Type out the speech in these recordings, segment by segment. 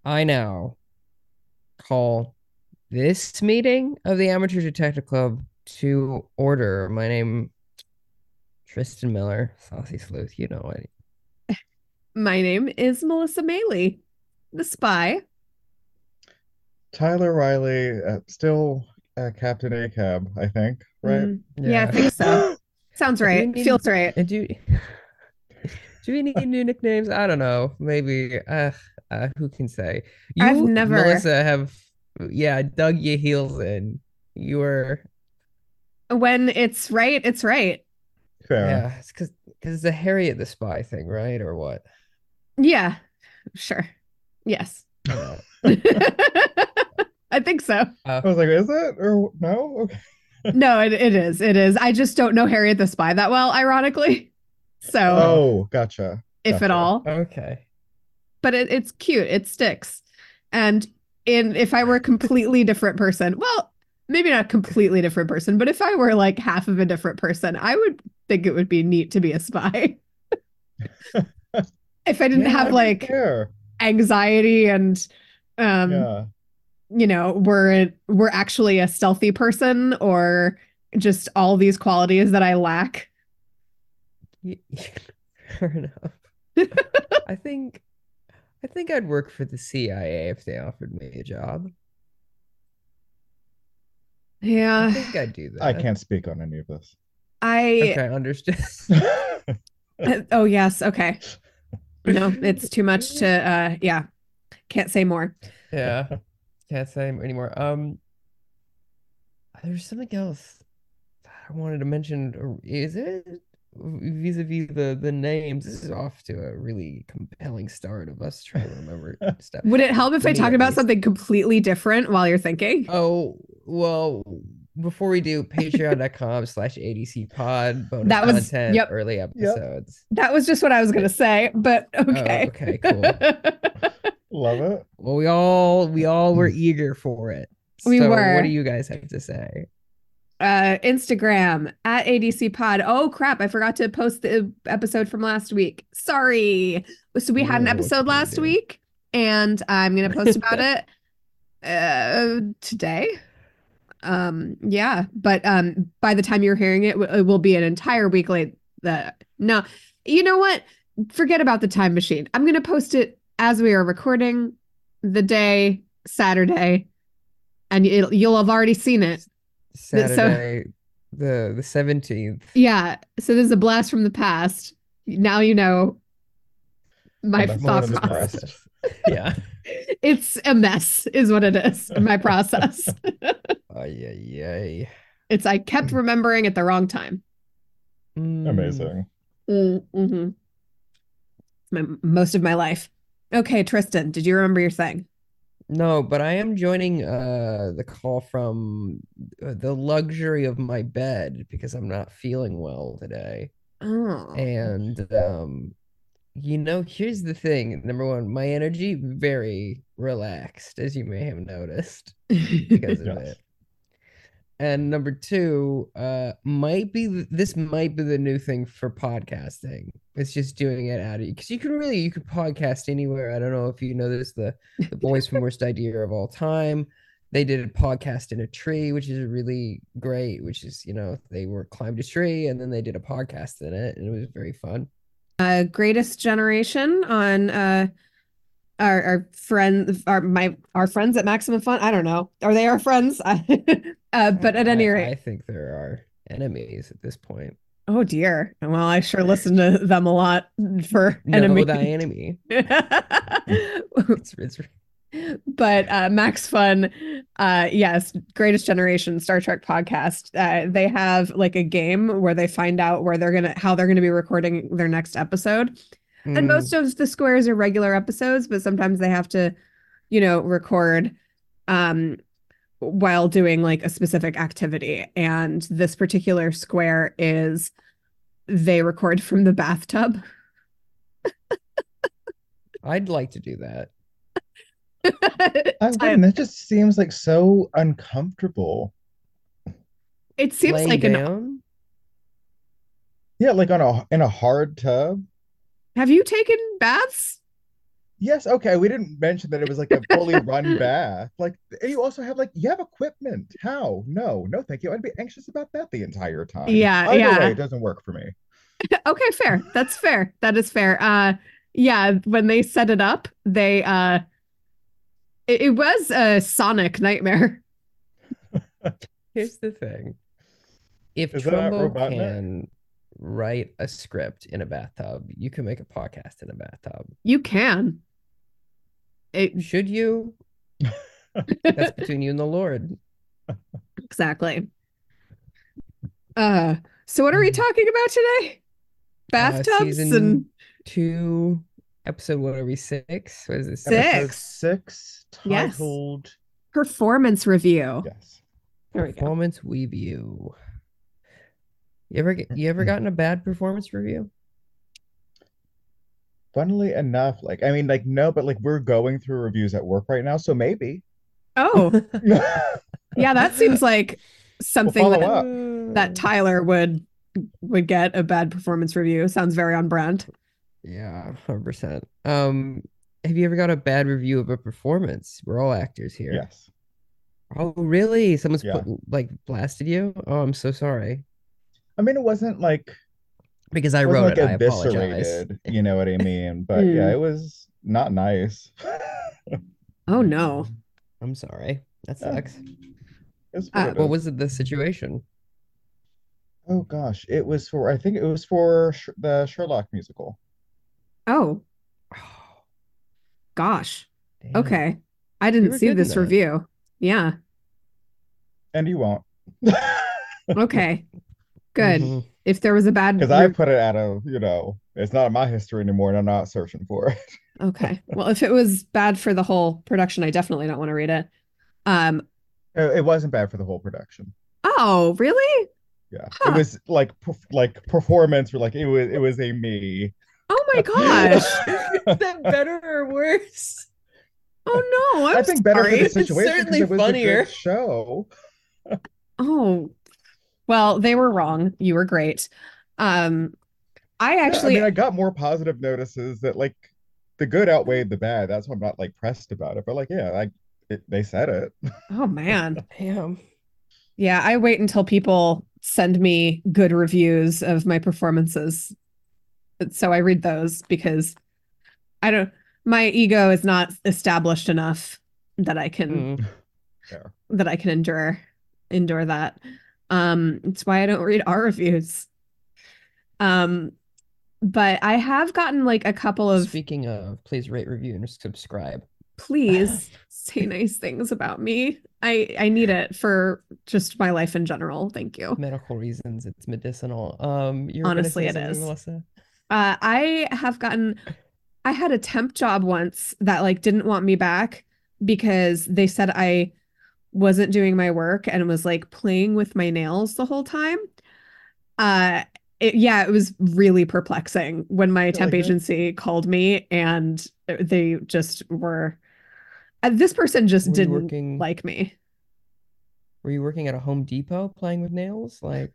I now call this meeting of the Amateur Detective Club to order. My name Tristan Miller, Saucy Sleuth. You know it. My name is Melissa Maley, the spy. Tyler Riley, still Captain Ahab, I think, right? Yeah, I Yeah. think so. Sounds Do we right. need Feels right. do do we need new nicknames? I don't know. Maybe who can say? I've You, never, Melissa, have dug your heels in. You were when it's right, it's right. Fair. yeah, it's because it's the Harriet the Spy thing, right? Or what? Yeah, sure. Yes. I know. I think so. Uh, I was like, is it or no? Okay. No, it is. It is. I just don't know Harriet the Spy that well, ironically. So, oh, Oh, gotcha. if at Gotcha. all, okay. but it's cute. It sticks. And if I were a completely different person, well, maybe not a completely different person, but if I were like half of a different person, I would think it would be neat to be a spy. If I didn't Yeah, have That'd be like fair. anxiety and um Yeah. we're actually a stealthy person or just all these qualities that I lack. fair enough. I think I think I'd work for the CIA if they offered me a job. I Yeah. think I'd do I that. can't speak on any of this. I Okay, understood. oh yes, okay. No, it's too much to yeah, can't say more. Yeah, can't say anymore. There's something else that I wanted to mention. Is it vis-a-vis the names? This is off to a really compelling start of us trying to remember stuff. Would it help if For I me, talked at about least. something completely different while you're thinking? Oh, well, before we do, patreon.com/ADC pod, bonus That was content, yep. early Yep. episodes. That was just what I was gonna say, but Oh, okay. okay, cool. Love it. Well, we all were eager for it. We So what do were. you guys have to say? Instagram at ADC Pod. Oh crap, I forgot to post the episode from last week. Sorry. So we had an What episode can we last do? week, and I'm gonna post about it today. Yeah, but by the time you're hearing it, it will be an entire week late. No, you know what? Forget about the time machine. I'm gonna post it as we are recording the day Saturday, and you'll have already seen it. So Saturday, the 17th. yeah, so this is a blast from the past. Now you know A my mess from thought the What's the process. past. process? Yeah. It's a mess, is what it is. My process. Ay, ay, ay. It's I kept remembering at the wrong time. Mm, Amazing. Mm-hmm. Most of my life. Okay, Tristan, did you remember your thing? no, but I am joining the call from the luxury of my bed because I'm not feeling well today. Oh. And here's the thing. Number one, my energy very relaxed, as you may have noticed because of Yes. it. And number two, this might be the new thing for podcasting. It's just doing it out of because you could podcast anywhere. I don't know if you know this, the boys from Worst Idea of All Time. They did a podcast in a tree, which is really great, which is, they were climbed a tree and then they did a podcast in it, and it was very fun. Greatest Generation on our friend our friends at Maximum Fun. I don't know. Are they our friends? But at any I rate, think there are enemies at this point. oh dear. Well, I sure listen to them a lot for Know enemies. thy enemy. It's But Max Fun, yes, Greatest Generation Star Trek podcast. They have like a game where they find out how they're gonna be recording their next episode. And most mm, of the squares are regular episodes, but sometimes they have to, record um while doing like a specific activity. And this particular square is they record from the bathtub. I'd like to do that. I wouldn't. It just seems like so uncomfortable. It seems Laying like an down? Yeah, like on a in a hard tub. have you taken baths? Yes, okay. We didn't mention that it was like a fully run bath. Like, and you also have like you have equipment. How? No, no, thank you. I'd be anxious about that the entire time. Yeah, Either way, yeah. it doesn't work for me. Okay, fair. That's fair. That is fair. Yeah, when they set it up, it was a sonic nightmare. Here's the thing. If Is that Trumbo Robotnik? can write a script in a bathtub, you can make a podcast in a bathtub. You can. Should you? That's between you and the Lord. Exactly. So what are we talking about today? Bathtubs Season and 2, episode what are we, 6? What is it? Episode 6. 6, Yes. titled Performance review. Yes. There we go. Performance review. You ever gotten a bad performance review? Funnily enough, like I mean, like no, but like we're going through reviews at work right now, so maybe. Oh, We'll yeah, that seems like something follow that up. Tyler would get a bad performance review. Sounds very on brand. Yeah, 100%. Have you ever got a bad review of a performance? We're all actors here. Yes. Oh, really? Someone's Yeah. blasted you? Oh, I'm so sorry. I mean, it wasn't like Because I it wasn't wrote like it. I apologize. eviscerated, you know what I mean? But yeah, it was not nice. Oh no. I'm sorry. That Yeah. sucks. It's what it What is. was the situation? Oh gosh, it was for I think it was for the Sherlock musical. Oh Oh, gosh. damn. Okay. I You didn't were see good in this that. review. Yeah. And you won't. Okay. Good. Mhm. If there was a bad Because I put it out of, it's not in my history anymore and I'm not searching for it. Okay. Well, if it was bad for the whole production, I definitely don't want to read it. It wasn't bad for the whole production. Oh, really? Yeah. Huh. It was like performance or like it was a me. Oh my gosh. Is that better or worse? Oh no, I'm I think better for sorry. the It's situation because certainly it was a funnier. good show. Oh, well, they were wrong. You were great. I Yeah, I actually, mean, I got more positive notices that like the good outweighed the bad. That's why I'm not like pressed about it. But like, yeah, they said it. oh man. Damn. Yeah, I wait until people send me good reviews of my performances. So I read those because I don't, my ego is not established enough that I can Mm. Fair. endure that. It's why I don't read our reviews. But I have gotten like a couple of Speaking of, please rate, review, and subscribe. please say nice things about me. I need it for just my life in general. Thank you. Medical reasons, it's medicinal. You were Honestly, gonna say it something, is. Melissa? I had a temp job once that like didn't want me back because they said I wasn't doing my work and was like playing with my nails the whole time. It was really perplexing when my temp agency called me and they just were this person just Were you didn't working- like me. Were you working at a Home Depot playing with nails? Like,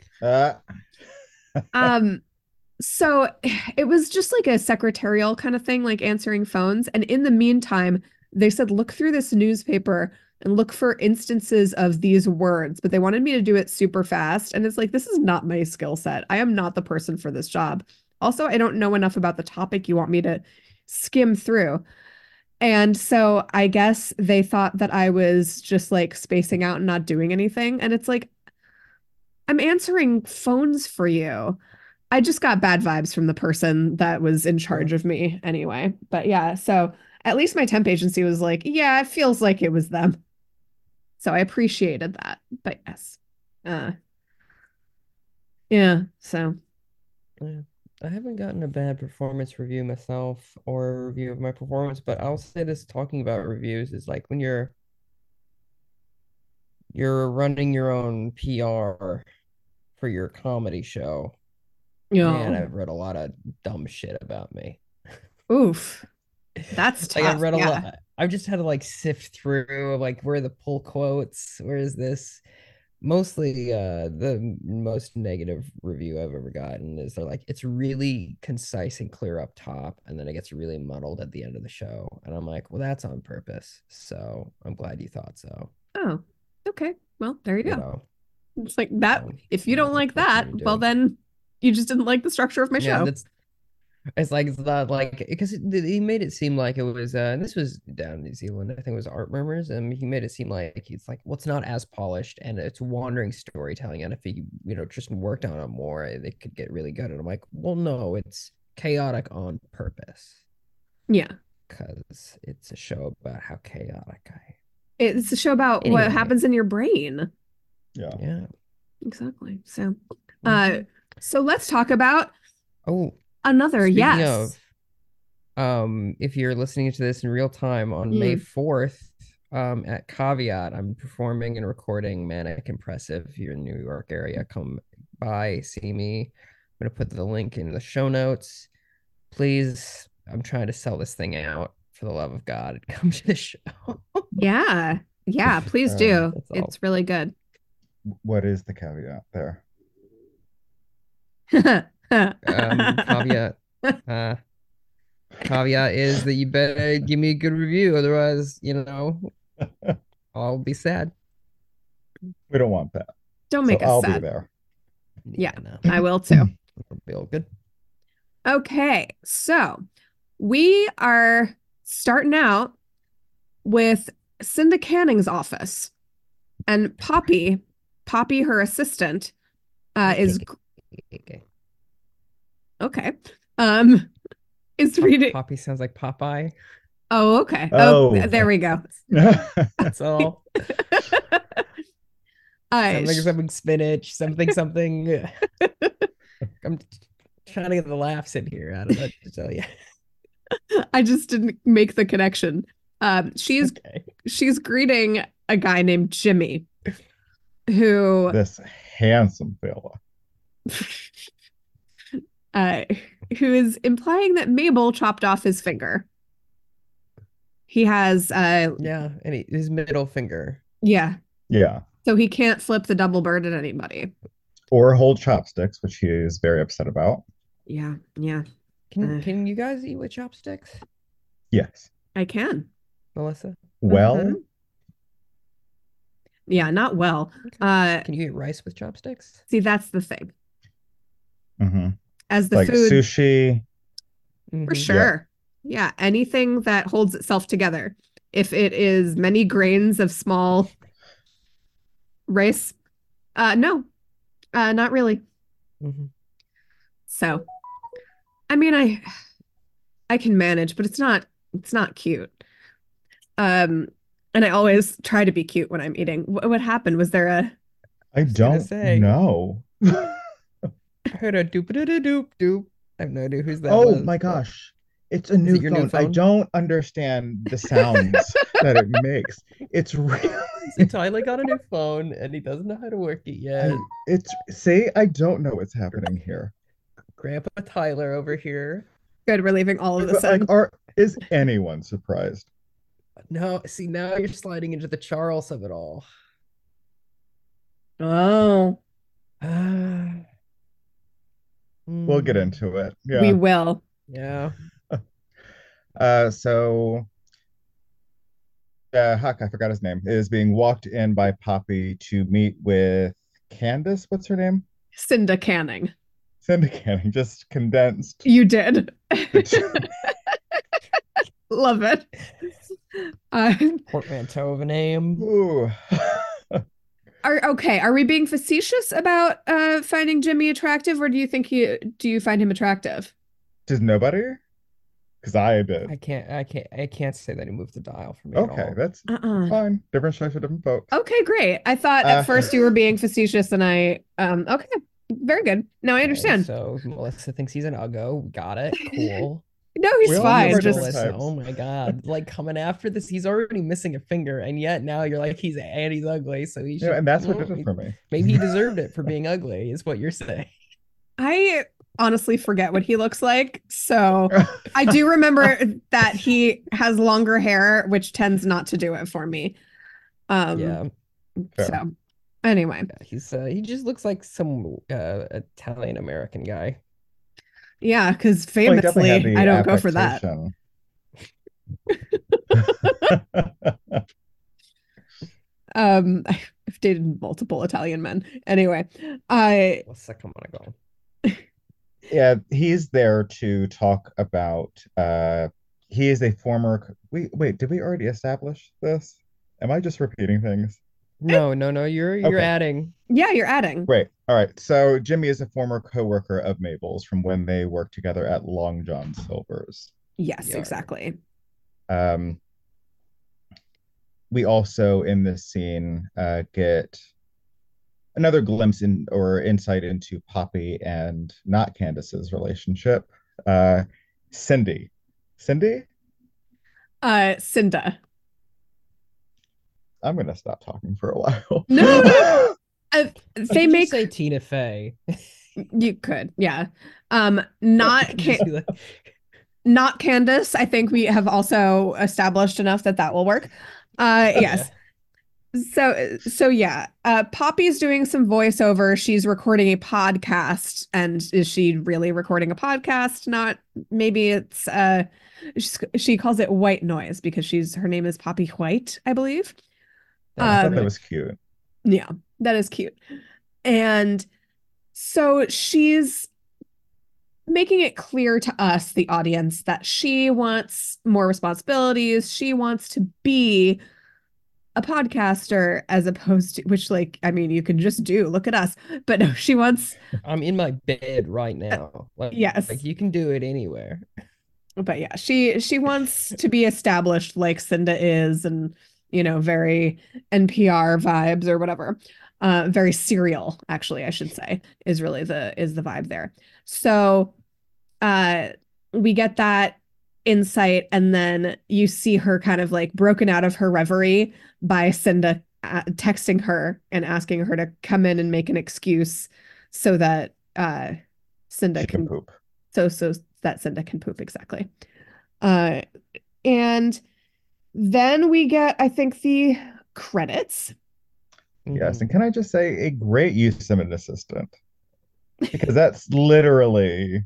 So it was just like a secretarial kind of thing, like answering phones. And in the meantime, they said, look through this newspaper and look for instances of these words, but they wanted me to do it super fast. And it's like, this is not my skill set. I am not the person for this job. Also, I don't know enough about the topic you want me to skim through. And so I guess they thought that I was just like spacing out and not doing anything. And it's like, I'm answering phones for you. I just got bad vibes from the person that was in charge of me anyway. But yeah, so at least my temp agency was like, yeah, it feels like it was them. So I appreciated that. But yes. Yeah, so yeah. I haven't gotten a bad performance review myself or a review of my performance, but I'll say this, talking about reviews is like when you're running your own PR for your comedy show. Man, yeah. I've read a lot of dumb shit about me. Oof. That's tough. Like I've read a yeah. lot. I've just had to like sift through like where are the pull quotes? Where is this? mostly the most negative review I've ever gotten is they're like it's really concise and clear up top, and then it gets really muddled at the end of the show. And I'm like, well, that's on purpose. So I'm glad you thought so. Oh, okay. Well, there you You go. know, It's like that. If you don't like what that, can you well, do? then you just didn't like the structure of my Yeah, show. that's it's like it's not like because he made it seem like it was and this was down in New Zealand. I think it was Art Murmurs, and he made it seem like it's like well, it's not as polished and it's wandering storytelling. And if he just worked on it more, it could get really good. And I'm like, well, no, it's chaotic on purpose Yeah. because it's a show about how chaotic I. It's a show about what Anyway. happens in your brain. Yeah. Exactly. So, Mhm. so let's talk about Oh, another. speaking Yes. of, if you're listening to this in real time on May 4th, at Caveat, I'm performing and recording Manic Impressive here in the New York area. Come by, see me. I'm gonna put the link in the show notes. Please, I'm trying to sell this thing out for the love of God. Come to the show. Yeah. Yeah. Please do. That's all. It's really good. What is the caveat there? Caveat. Caveat is that you better give me a good review, otherwise, I'll be sad. We don't want that. Don't make us I'll sad. be there. Yeah, no, I will too. it'll be all good. Okay, so we are starting out with Cinda Canning's office, and Poppy, her assistant, is okay. Is reading. Poppy sounds like Popeye. Oh, okay. Oh. There we go. That's all. Something spinach, something. I'm trying to get the laughs in here. I don't know what to tell you. I just didn't make the connection. She's greeting a guy named Jimmy, who this handsome fella, who is implying that Mabel chopped off his finger. He has and his middle finger. Yeah. Yeah. So he can't flip the double bird at anybody. Or hold chopsticks, which he is very upset about. Yeah. Can you guys eat with chopsticks? Yes. I can. Melissa? Well? Mm-hmm. Yeah, not well. Okay. Can you eat rice with chopsticks? See, that's the thing. Mm-hmm. As the like food sushi. For sure. Yeah, anything that holds itself together. If it is many grains of small rice, no, not really. Mm-hmm. So, I mean, I can manage, but it's not cute. And I always try to be cute when I'm eating. What happened? Was there a? I don't know. I heard a doop doop doop doop. I have no idea who's that. Oh my gosh. It's a new phone. I don't understand the sounds that it makes. It's really. So Tyler got a new phone and he doesn't know how to work it yet. I don't know what's happening here. Grandpa Tyler over here. Good, we're leaving all of this in. Is anyone surprised? No, see, now you're sliding into the Charles of it all. Oh. We'll get into it. Yeah. We will. Yeah. So Huck, I forgot his name, is being walked in by Poppy to meet with Candace. What's her name? Cinda Canning. Cinda Canning, just condensed. You did. Love it. Portmanteau of a name. Ooh. Are we being facetious about finding Jimmy attractive, or do you find him attractive? Does nobody? Because I did. I can't say that he moved the dial for me. Okay, that's fine. Different strokes for different folks. Okay, great. I thought at first you were being facetious, and I okay, very good. Now I understand. So Melissa thinks he's an uggo. Got it. Cool. No, he's fine. Just Melissa, oh my god, like coming after this, he's already missing a finger, and yet now you're like he's ugly, so he should. And that's what did it for me. Maybe he deserved it for being ugly, is what you're saying. I honestly forget what he looks like, so I do remember that he has longer hair, which tends not to do it for me. Yeah. So Anyway, He just looks like some Italian American guy. yeah, because Well, he definitely had famously, I the don't go for that. affectation. I've dated multiple Italian men. Anyway, I What's that coming on? Yeah, he's there to talk about he is a former wait, did we already establish this? Am I just repeating things? No, you're Okay, adding. yeah, you're adding. great. All right. So Jimmy is a former coworker of Mabel's from when they worked together at Long John Silver's. Yes, Yard. exactly. Um, we also in this scene get another glimpse in or insight into Poppy and not Candace's relationship. Uh, Cindy. Cindy? Cinda. I'm gonna stop talking for a while. No, no. They Could you make say Tina Fey? you could, yeah. Not Just be like, not Candace. I think we have also established enough that that will work. Yes. So yeah. Poppy's doing some voiceover. She's recording a podcast, and is she really recording a podcast? Not maybe it's she calls it white noise because her name is Poppy White, I believe. I thought that Um, was cute. yeah, that is cute. And so she's making it clear to us, the audience, that she wants more responsibilities. She wants to be a podcaster as opposed to, which, like, I mean, you can just do, look at us. But no, she wants, I'm in my bed right now. Like yes. you can do it anywhere. But yeah, she wants to be established like Cinda is, and very NPR vibes or whatever. Very serial, actually, I should say, is really the vibe there. So uh we get that insight, and then you see her kind of like broken out of her reverie by Cinda texting her and asking her to come in and make an excuse so that Cinda She can can poop. so that Cinda can poop, exactly. Uh and then we get, I think, the credits. Yes, Mhm. and can I just say a great use of an assistant because that's literally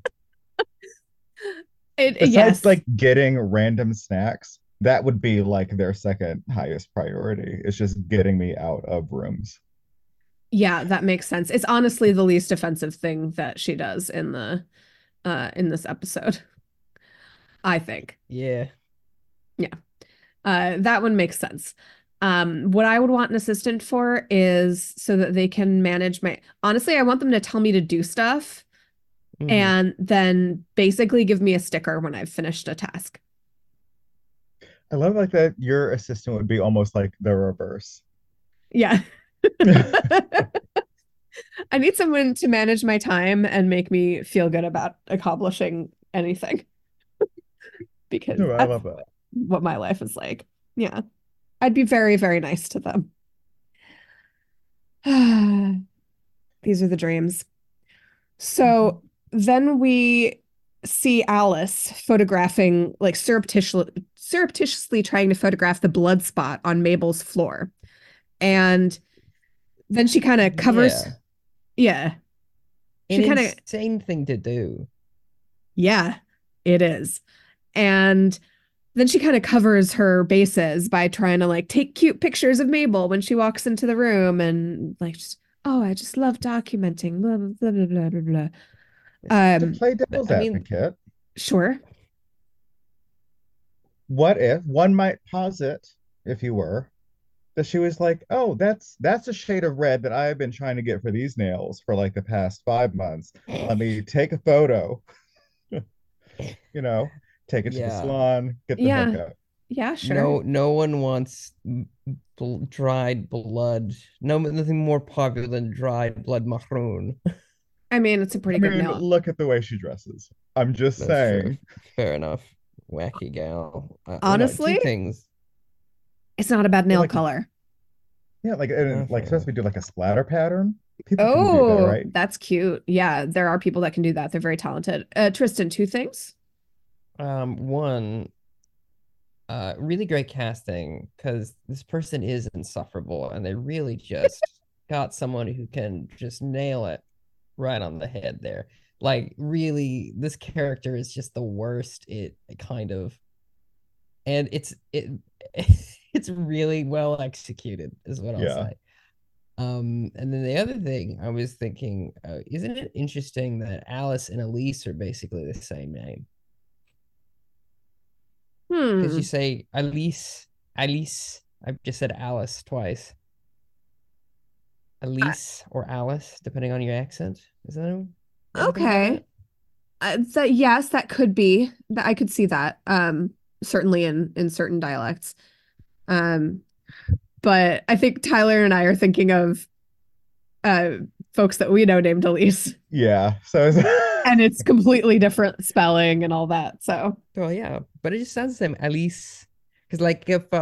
besides Yes. like getting random snacks, that would be like their second highest priority. It's just getting me out of rooms. Yeah, that makes sense. It's honestly the least offensive thing that she does in this episode, I think. Yeah. Yeah. That one makes sense. What I would want an assistant for is so that they can manage honestly, I want them to tell me to do stuff Mhm. and then basically give me a sticker when I've finished a task. I love like that your assistant would be almost like the reverse. Yeah. I need someone to manage my time and make me feel good about accomplishing anything because No, I that's love that. what my life is like. Yeah. I'd be very, very nice to them. These are the dreams. So then we see Alice photographing, like surreptitiously trying to photograph the blood spot on Mabel's floor. And then she kind of covers, Yeah. yeah, An she kind of, insane thing to do. yeah, it is. And then she kind of covers her bases by trying to like take cute pictures of Mabel when she walks into the room and like, just, oh, I just love documenting, blah, blah, blah, blah, blah, blah. To Um, play devil's I mean, advocate, sure. what if one might posit, if you were, that she was like, "Oh, that's a shade of red that I've been trying to get for these nails for like the past 5 months. Let me take a photo, you know, take it to the yeah. salon, get the Yeah. haircut." Yeah, sure. No one wants dried blood. No, nothing more popular than dried blood maroon. I mean, it's a I pretty good mean, nail. look at the way she dresses. I'm just That's true. saying. Fair enough. Wacky gal. Two Honestly, things. it's not a bad But nail like, color. yeah, like and Fair like especially enough. if we do like a splatter pattern, people can do that, Oh, right? that's cute. Yeah, there are people that can do that. They're very talented. Tristan, two things. One, really great casting because this person is insufferable and they really just got someone who can just nail it right on the head there. Like, really, this character is just the worst. It kind of, and it's really well executed, is what I'll Yeah. say. And then the other thing I was thinking, isn't it interesting that Alice and Elise are basically the same name? Because you say Alice. I've just said Alice twice. Elise or Alice, depending on your accent. Is that you ever think about Okay. So yes, that could be that I could see that. Certainly in certain dialects. Um, but I think Tyler and I are thinking of uh folks that we know named Elise, Yeah. So and it's completely different spelling and all that. So that? Well, yeah, but it just sounds the same. Alice, because like if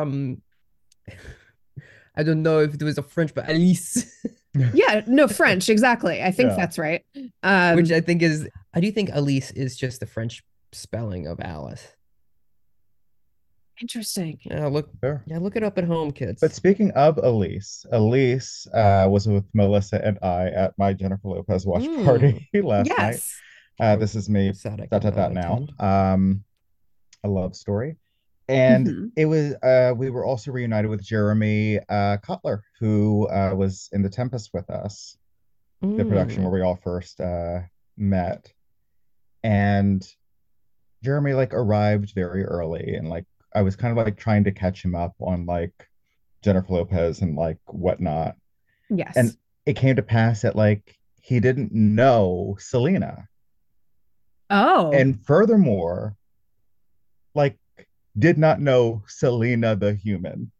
I don't know if it was a French, but Alice, yeah, no, French, exactly. I think Yeah. that's right. which I think is, I do think Elise is just the French spelling of Alice. Interesting. Sure. Look it up at home, kids. But speaking of Elise, Elise was with Melissa and I at my Jennifer Lopez watch party last night. Yes. This is me. Sad I Dot could dot not dot now. attend. A love story. And Mhm. it was we were also reunited with Jeremy Cutler, who was in The Tempest with us, the production where we all first met. And Jeremy like arrived very early, and like I was kind of like trying to catch him up on like Jennifer Lopez and like whatnot. And Yes. it came to pass that like he didn't know Selena. Oh. And furthermore, like did not know Selena the human.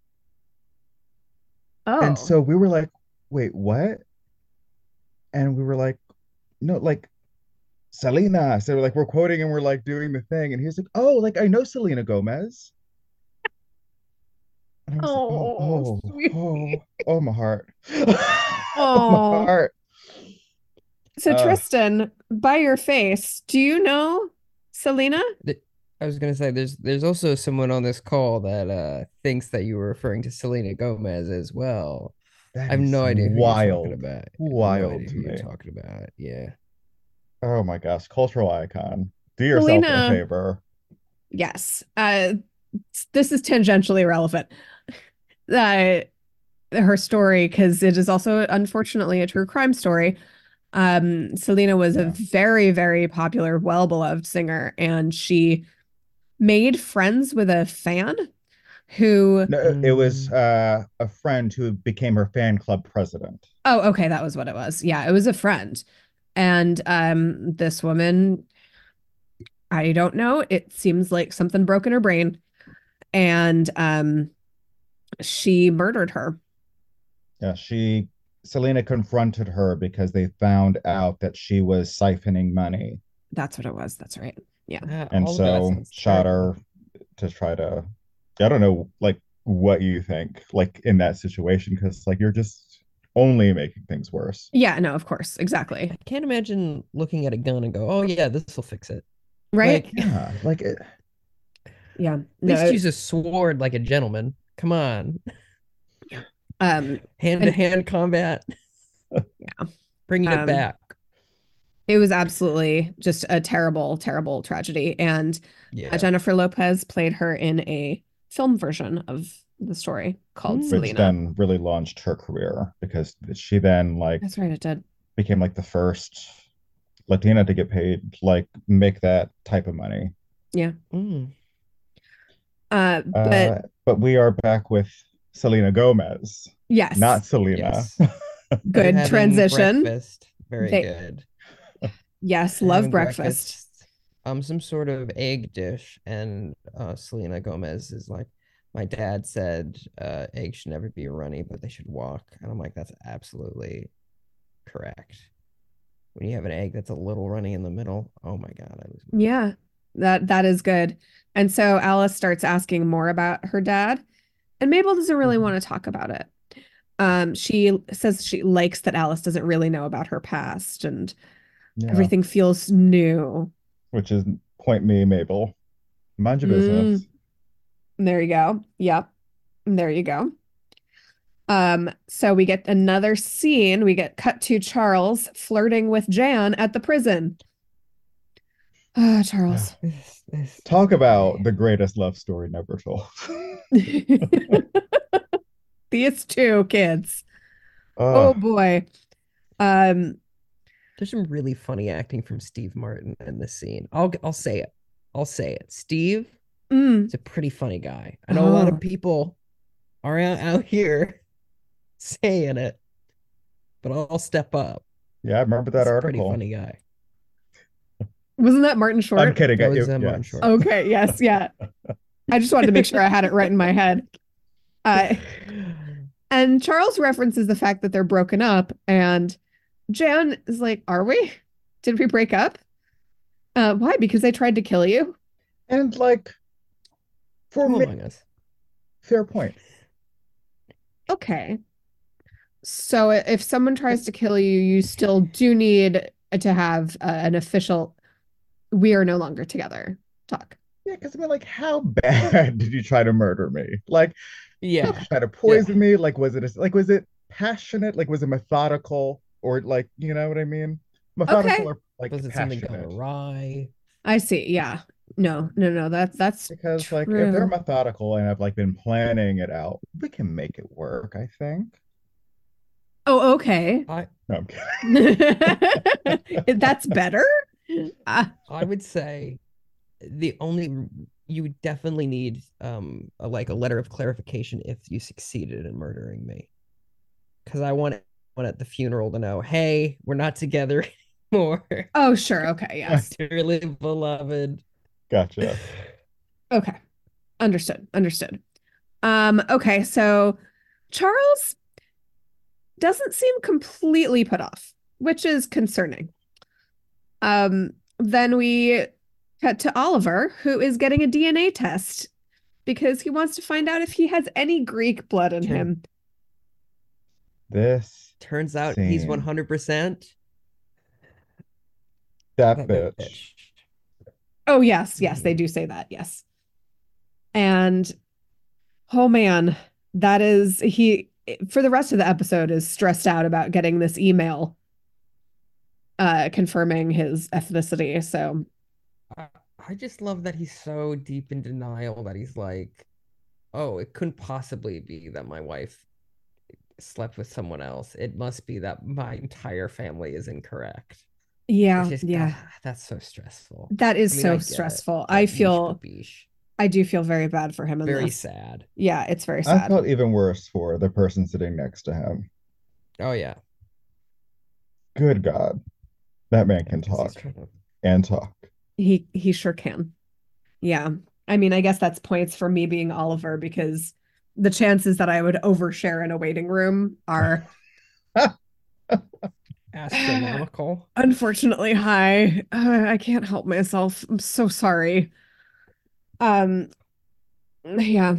And Oh. so we were like, wait, what? And we were like, no, like Selena. So like we're quoting and we're like doing the thing. And he was like, oh, like I know Selena Gomez. And I was like, Oh, sweet. my heart. Oh, my Oh. heart. So Tristan, by your face, do you know Selena? I was gonna say there's also someone on this call that thinks that you were referring to Selena Gomez as well. That I have is no idea who you're talking wild. about. No Wild idea to who you're me. talking about. Yeah. Oh my gosh, cultural icon. Do yourself a Selena, favor. yes. This is tangentially relevant. Uh, her story, because it is also unfortunately a true crime story. Selena was a Yeah. very, very popular, well-beloved singer, and she made friends with a fan who, No, it was a friend who became her fan club president. oh, okay, that was what it was. Yeah, it was a friend. And this woman, I don't know, it seems like something broke in her brain, and she murdered her. Yeah, Selena confronted her because they found out that she was siphoning money. That's what it was. That's right. Yeah. And All of that so sounds shot terrible. her to try to, I don't know, like what you think, like in that situation, because like you're just only making things worse. Yeah, no, of course. Exactly. I can't imagine looking at a gun and go, "Oh yeah, this will fix it." Right? Like, Yeah, like it, Yeah. at No. least use a sword like a gentleman. Come on, Um hand to and hand combat, yeah. bringing it Um back. it was absolutely just a terrible, terrible tragedy. And Yeah. Jennifer Lopez played her in a film version of the story called which Selena. then really launched her career because she then like That's right, it did. became like the first Latina to get paid, like make that type of money. Yeah. Mm. But But we are back with Selena Gomez, yes, not Selena. Yes. They're good having transition. breakfast. Very They, good. yes, They're love having breakfast. some sort of egg dish, and Selena Gomez is like, my dad said eggs should never be runny, but they should walk. And I'm like, that's absolutely correct. When you have an egg that's a little runny in the middle, oh my God, I lose my mind. Yeah, that is good. And so Alice starts asking more about her dad, and Mabel doesn't really Mhm. want to talk about it. She says she likes that Alice doesn't really know about her past, and Yeah, everything feels new. which is point me, Mabel. Mind your Mm, business. there you go. Yep. There you go. So we get another scene. We get cut to Charles flirting with Jan at the prison. Ah, Charles. Talk about the greatest love story never told. These two kids. Uh, Oh boy. Um, There's some really funny acting from Steve Martin in this scene. I'll say it. I'll say it. Steve is a pretty funny guy. I know a lot Oh. of people are out here saying it, but I'll step up. yeah, I remember that He's a article. pretty funny guy. Wasn't that Martin Short? I'm kidding. That was Yes. Martin Short. Okay, yes, yeah. I just wanted to make sure I had it right in my head. And Charles references the fact that they're broken up, and Jan is like, "Are we? Did we break up? Why? Because they tried to kill you?" And like, for Come me, among us. fair point. Okay. So if someone tries to kill you, you still do need to have an official, we are no longer together talk. Yeah, because I mean, like, how bad did you try to murder me? Like, Yeah. try to poison me? Like, was it passionate? Like, was it methodical? Or like, you know what I mean? Methodical or like Was it something gone passionate? awry? I see. Yeah. No. That's Because like if they're true. methodical and have like been planning it out, we can make it work, I think. Oh, okay. I No, I'm kidding. That's better. I would say you would definitely need a letter of clarification if you succeeded in murdering me. Because I want at the funeral to know, hey, we're not together anymore. Oh, sure. Okay. Yes. Dearly beloved. Gotcha. Okay. Understood. Okay, so Charles doesn't seem completely put off, which is concerning. Then we cut to Oliver, who is getting a DNA test because he wants to find out if he has any Greek blood in him. This Turns out he's scene. 100% that bitch. Oh, yes, they do say that, yes. And oh man, that is he for the rest of the episode is stressed out about getting this email confirming his ethnicity. So I just love that he's so deep in denial that he's like, oh, it couldn't possibly be that my wife slept with someone else. It must be that my entire family is incorrect. yeah, Just, that's so stressful. That is so stressful. I do feel very bad for him in very this. sad. Yeah, it's very sad. I felt even worse for the person sitting next to him. Oh yeah. Good God. That man can talk and talk. He sure can. Yeah. I mean, I guess that's points for me being Oliver because the chances that I would overshare in a waiting room are astronomical. Unfortunately high. I can't help myself. I'm so sorry. Yeah.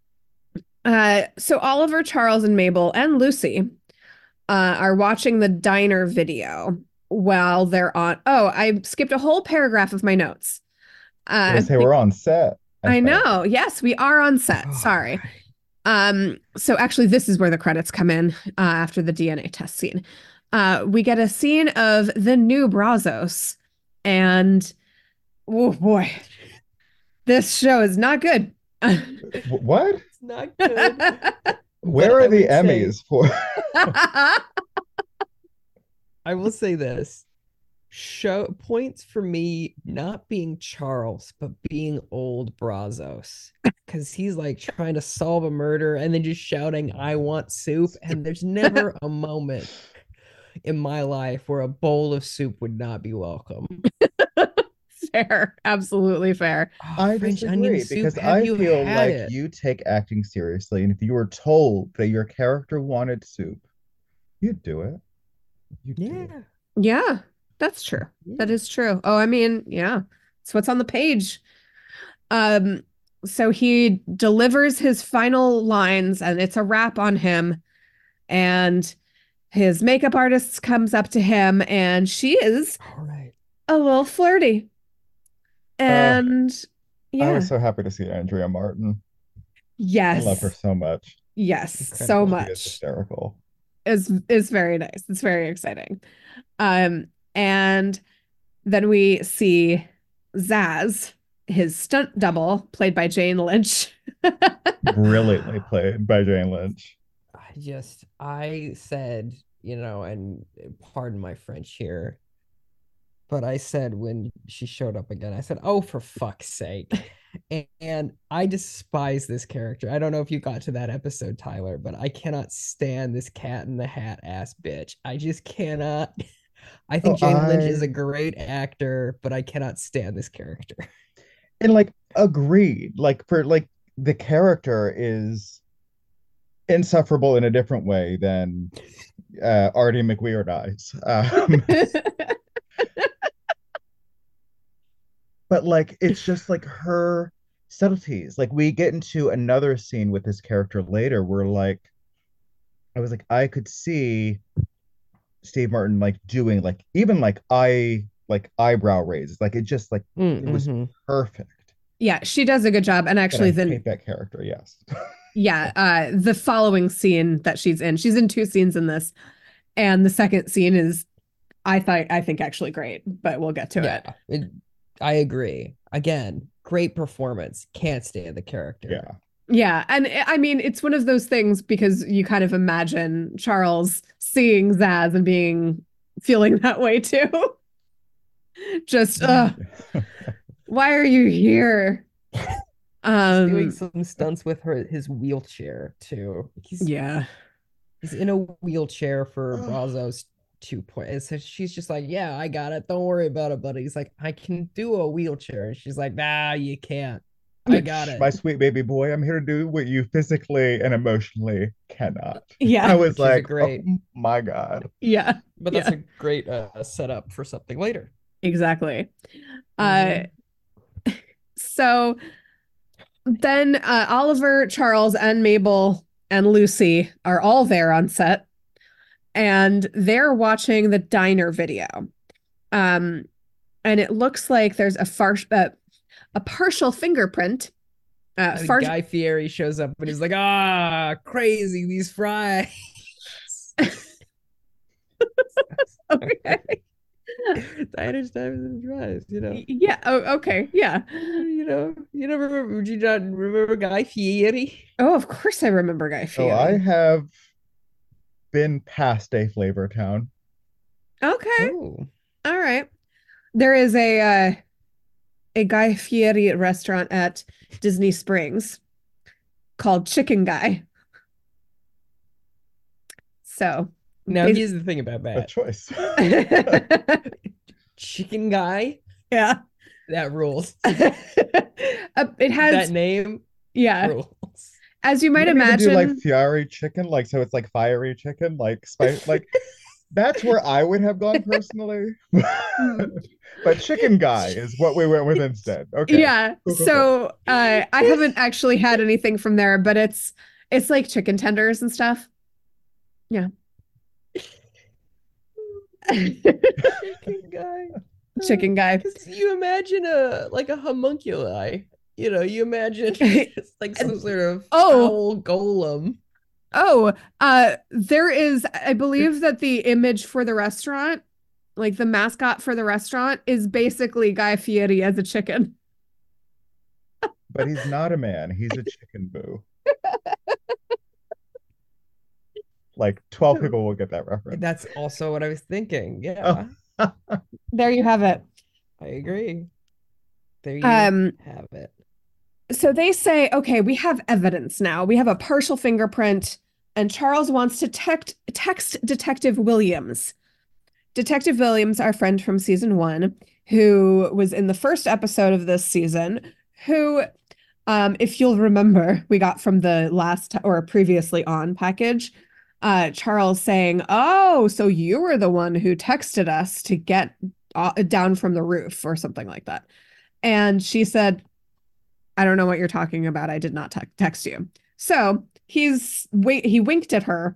So Oliver, Charles, and Mabel and Lucy are watching the diner video while they're on. Oh, I skipped a whole paragraph of my notes. They say we're on set. I know. Yes, we are on set. Sorry. So actually, this is where the credits come in after the DNA test scene. We get a scene of the new Brazos, and oh boy, this show is not good. What? It's not good. Where are the Emmys for? I will say this. Show points for me not being Charles, but being old Brazos. Because he's like trying to solve a murder and then just shouting, I want soup. And there's never a moment in my life where a bowl of soup would not be welcome. Fair, absolutely fair. I disagree because I feel like you take acting seriously, and if you were told that your character wanted soup, you'd do it. Yeah, that's true. That is true. Oh, I mean, yeah, it's what's on the page. So he delivers his final lines, and it's a wrap on him. And his makeup artist comes up to him, and she is a little flirty. And I was so happy to see Andrea Martin. Yes. I love her so much. Yes, so Incredible. She is much hysterical. is very nice. It's very exciting. And then we see Zaz, his stunt double, played by Jane Lynch. Brilliantly played by Jane Lynch. I said, and pardon my French here, but I said when she showed up again, I said, "Oh, for fuck's sake!" And I despise this character. I don't know if you got to that episode, Tyler, but I cannot stand this Cat in the Hat ass bitch. I just cannot. I Oh, think Jane Lynch is a great actor, but I cannot stand this character. and like agreed. Like for like the character is insufferable in a different way than Artie McWeird Eyes. But like it's just like her subtleties. Like we get into another scene with this character later where like I was like I could see Steve Martin like doing like even like eyebrow raises. Like it just like it was Mm-hmm. perfect. Yeah, she does a good job. And But actually, I then hate that character, yes. yeah, the following scene that she's in two scenes in this, and the second scene is I think actually great, but we'll get to it. Yeah, I agree. Again, great performance. Can't stand the character. Yeah. Yeah, and I mean it's one of those things because you kind of imagine Charles seeing Zaz and feeling that way too. Just why are you here? He's doing some stunts with his wheelchair too. Yeah. He's in a wheelchair for Brazos 2 point. So she's just like, "Yeah, I got it. Don't worry about it, buddy." He's like, "I can do a wheelchair." And she's like, "Nah, you can't. I got it." My sweet baby boy, I'm here to do what you physically and emotionally cannot. Yeah. I was Which is a like, great, oh my God. Yeah. but that's a great setup for something later. Exactly. So then Oliver, Charles, and Mabel and Lucy are all there on set, and they're watching the diner video. And it looks like there's a partial fingerprint. Guy Fieri shows up and he's like, crazy, these fries. Okay. Diners, dives, and fries, Yeah. Oh, okay. Yeah. You never remember? Would you not remember Guy Fieri? Oh, of course I remember Guy Fieri. So I have been past a Flavor Town. Okay. Oh. All right. There is a Guy Fieri restaurant at Disney Springs called Chicken Guy. So now here's the thing about that. A choice. Chicken Guy? Yeah. That rules. It has that name. Yeah. Rules. As you might imagine. Do like Fieri chicken, like so it's like fiery chicken, like spice, like that's where I would have gone personally. But Chicken Guy is what we went with instead. Okay. Yeah. So I haven't actually had anything from there, but it's like chicken tenders and stuff. Yeah. Chicken Guy. Chicken Guy. Because you imagine a homunculi. You imagine it's like some sort of foul golem. Oh, there is, I believe that the image for the restaurant, like the mascot for the restaurant, is basically Guy Fieri as a chicken. But he's not a man. He's a chicken, boo. Like 12 people will get that reference. That's also what I was thinking. Yeah. Oh. There you have it. I agree. There you have it. So they say, okay, we have evidence now. We have a partial fingerprint, and Charles wants to text Detective Williams. Detective Williams, our friend from season 1, who was in the first episode of this season, who, if you'll remember, we got from the last or previously on package, Charles saying, "Oh, so you were the one who texted us to get down from the roof," or something like that. And she said, "I don't know what you're talking about. I did not text you." So he winked at her.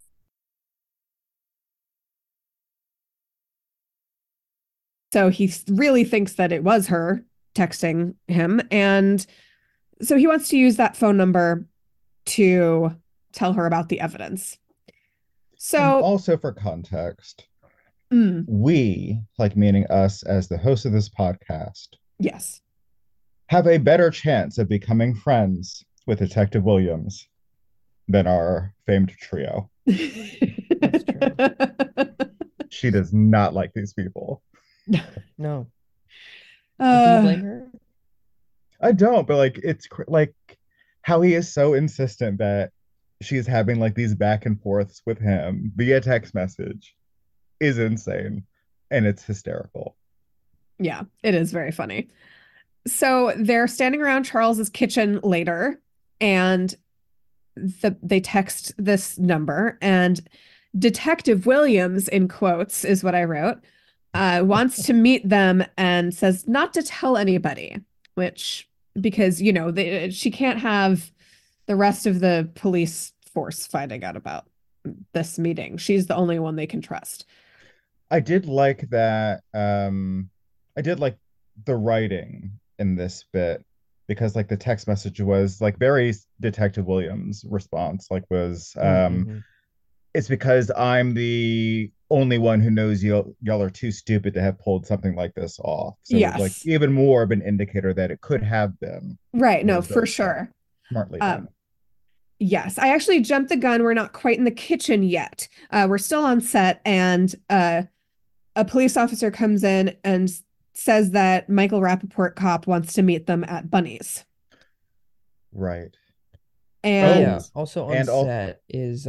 So he really thinks that it was her texting him. And so he wants to use that phone number to tell her about the evidence. And So, also for context, mm, we, like meaning us as the host of this podcast, yes. have a better chance of becoming friends with Detective Williams than our famed trio. That's true. She does not like these people. No. And can you blame Uh, her? I don't, but like like how he is so insistent that she's having like these back and forths with him via text message is insane, and it's hysterical. yeah, it is very funny. So they're standing around Charles's kitchen later, and they text this number, and Detective Williams, in quotes, is what I wrote, wants to meet them and says not to tell anybody, which, because, she can't have the rest of the police force finding out about this meeting. She's the only one they can trust. I did like that. I did like the writing in this bit because like the text message was like very Detective Williams response, like was Mm-hmm. it's because I'm the only one who knows y'all are too stupid to have pulled something like this off. So it was like Yes. even more of an indicator that it could have been. Right. And it No, was for very smart, sure. smartly done. Um, yes, I actually jumped the gun. We're not quite in the kitchen yet. We're still on set, and a police officer comes in and says that Michael Rappaport cop wants to meet them at Bunny's. Right. And Oh, Yeah. Also on and all set is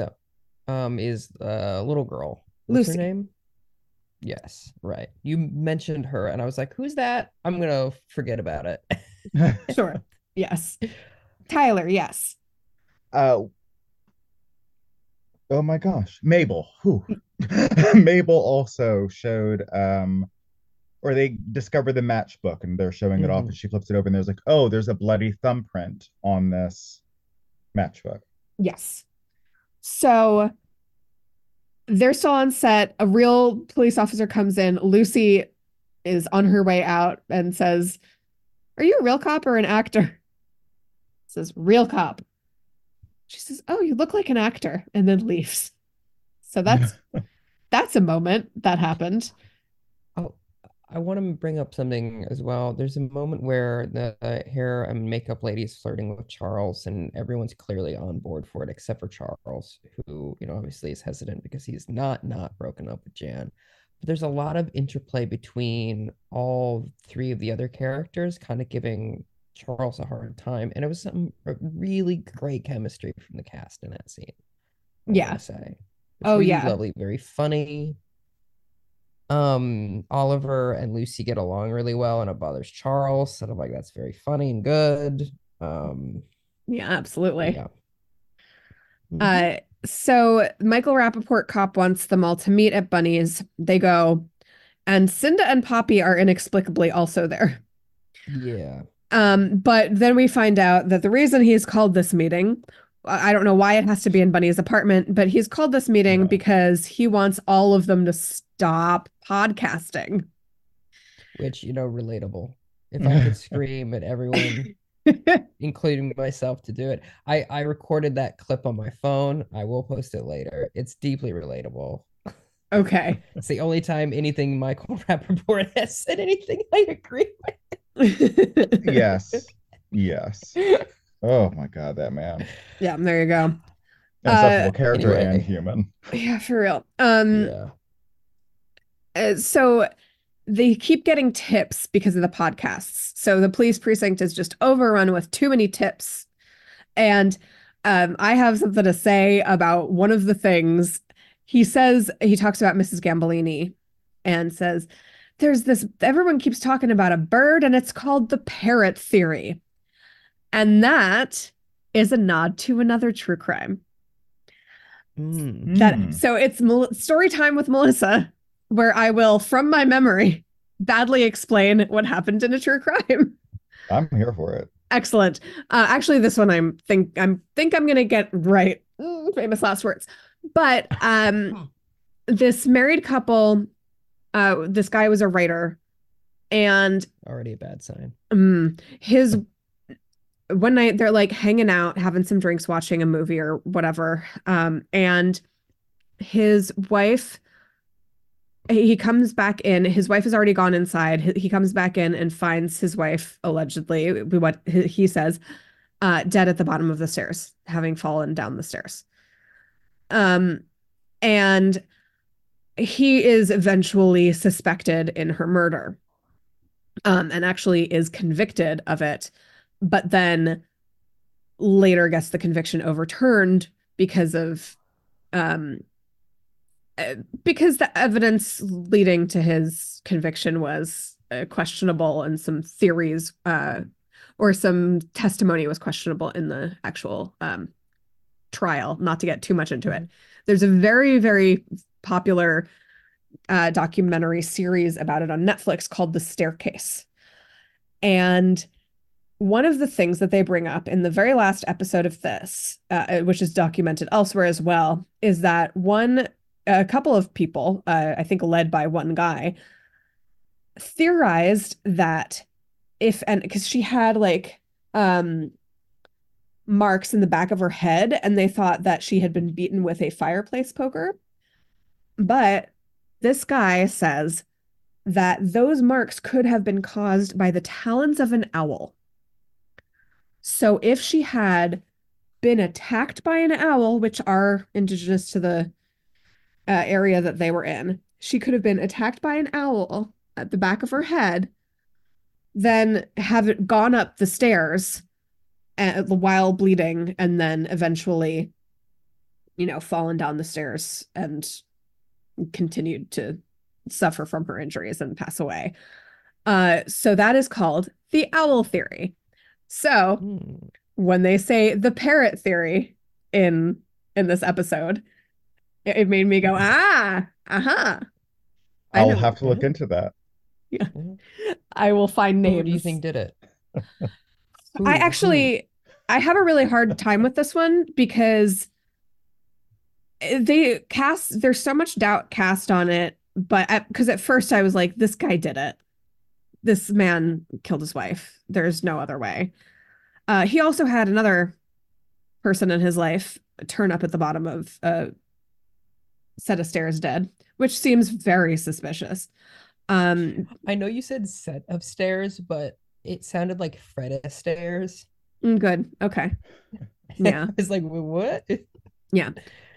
a little girl. What's her Lucy. name? Yes, right. You mentioned her, and I was like, "Who's that?" I'm gonna forget about it. Sure. Yes. Tyler, yes. uh oh my gosh, Mabel. Who? Mabel also showed or they discover the matchbook and they're showing it off Mhm. and she flips it open. There's like, oh, there's a bloody thumbprint on this matchbook. Yes. So they're still on set. A real police officer comes in. Lucy is on her way out and says, "Are you a real cop or an actor?" Says, "Real cop." She says, "Oh, you look like an actor," and then leaves. So that's a moment that happened. Oh, I want to bring up something as well. There's a moment where the hair and makeup lady is flirting with Charles, and everyone's clearly on board for it, except for Charles, who, obviously is hesitant because he's not broken up with Jan. But there's a lot of interplay between all three of the other characters, kind of giving Charles a hard time, and it was some really great chemistry from the cast in that scene. I want Yeah. to say it's Oh, really yeah. lovely, very funny. Oliver and Lucy get along really well, and it bothers Charles, and I'm like, that's very funny and good. Um, Yeah, absolutely. yeah. Mhm. So Michael Rappaport cop wants them all to meet at Bunny's. They go, and Cinda and Poppy are inexplicably also there. Yeah. But then we find out that the reason he's called this meeting, I don't know why it has to be in Bunny's apartment, but he's called this meeting Yeah. because he wants all of them to stop podcasting. Which, relatable. If I could scream at everyone, including myself, to do it. I recorded that clip on my phone. I will post it later. It's deeply relatable. Okay. It's the only time anything Michael Rappaport has said anything I agree Yes. Yes. Oh my God, that man. Yeah, there you go. Insufferable character and Anyway, human. Yeah, for real. yeah. So they keep getting tips because of the podcasts. So the police precinct is just overrun with too many tips. And I have something to say about one of the things he says. He talks about Mrs. Gambolini and says, there's this, everyone keeps talking about a bird and it's called the parrot theory. And that is a nod to another true crime. Mm. So it's story time with Melissa, where I will, from my memory, badly explain what happened in a true crime. I'm here for it. Excellent. Actually, this one I'm gonna get right. Famous last words. But this married couple, this guy was a writer, and Already a bad sign. his one night they're like hanging out, having some drinks, watching a movie or whatever. And his wife, he comes back in. His wife has already gone inside. He comes back in and finds his wife, allegedly, what he says, dead at the bottom of the stairs, having fallen down the stairs. And he is eventually suspected in her murder, and actually is convicted of it, but then later gets the conviction overturned because of because the evidence leading to his conviction was questionable, and some theories or some testimony was questionable in the actual trial. Not to get too much into it. There's a very, very popular documentary series about it on Netflix called The Staircase. And one of the things that they bring up in the very last episode of this, which is documented elsewhere as well, is that a couple of people, I think led by one guy, theorized that because she had like marks in the back of her head, and they thought that she had been beaten with a fireplace poker. But this guy says that those marks could have been caused by the talons of an owl. So if she had been attacked by an owl, which are indigenous to the area that they were in, she could have been attacked by an owl at the back of her head, then have gone up the stairs while bleeding, and then eventually, fallen down the stairs and continued to suffer from her injuries and pass away. So that is called the owl theory. So when they say the parrot theory in this episode, it made me go, uh-huh. I'll have to look into that. Yeah. I will find names. Who do you think did it? I have a really hard time with this one because there's so much doubt cast on it, but because at first I was like, this guy did it. This man killed his wife. There's no other way. He also had another person in his life turn up at the bottom of a set of stairs dead, which seems very suspicious. I know you said set of stairs, but it sounded like Fred Astaire. Good. Okay. Yeah. It's like, what? Yeah.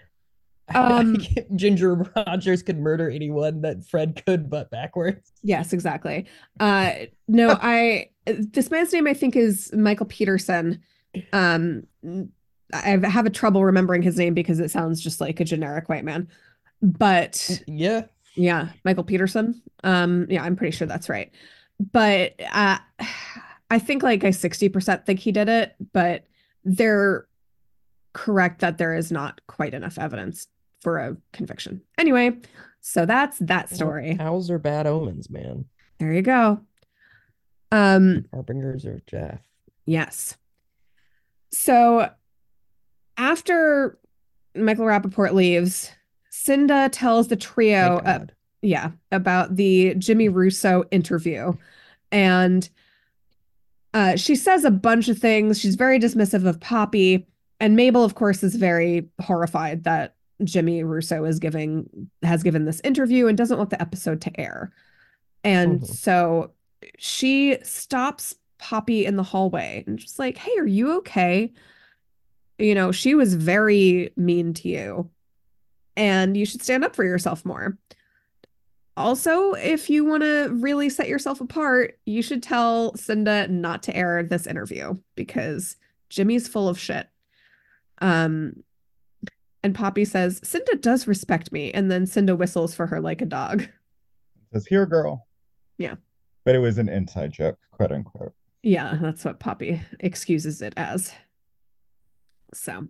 Ginger Rogers could murder anyone that Fred could, but backwards. Yes, exactly. No, this man's name I think is Michael Peterson. I have a trouble remembering his name because it sounds just like a generic white man. But yeah, Michael Peterson. Yeah, I'm pretty sure that's right. But I think like I 60% think he did it, but they're correct that there is not quite enough evidence for a conviction. Anyway, so that's that story. Owls are bad omens, man. There you go. Harbingers of death. Yes. So after Michael Rappaport leaves, Cinda tells the trio about the Jimmy Russo interview. And she says a bunch of things. She's very dismissive of Poppy. And Mabel, of course, is very horrified that Jimmy Russo has given this interview and doesn't want the episode to air. And so she stops Poppy in the hallway and just like, hey, are you okay? She was very mean to you, and you should stand up for yourself more. Also, if you want to really set yourself apart, you should tell Cinda not to air this interview because Jimmy's full of shit. And Poppy says, Cinda does respect me. And then Cinda whistles for her like a dog. Says, here, girl. Yeah. But it was an inside joke, quote unquote. Yeah, that's what Poppy excuses it as. So.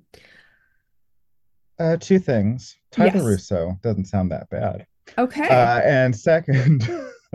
Two things. Tyler Russo doesn't sound that bad. Okay. And second,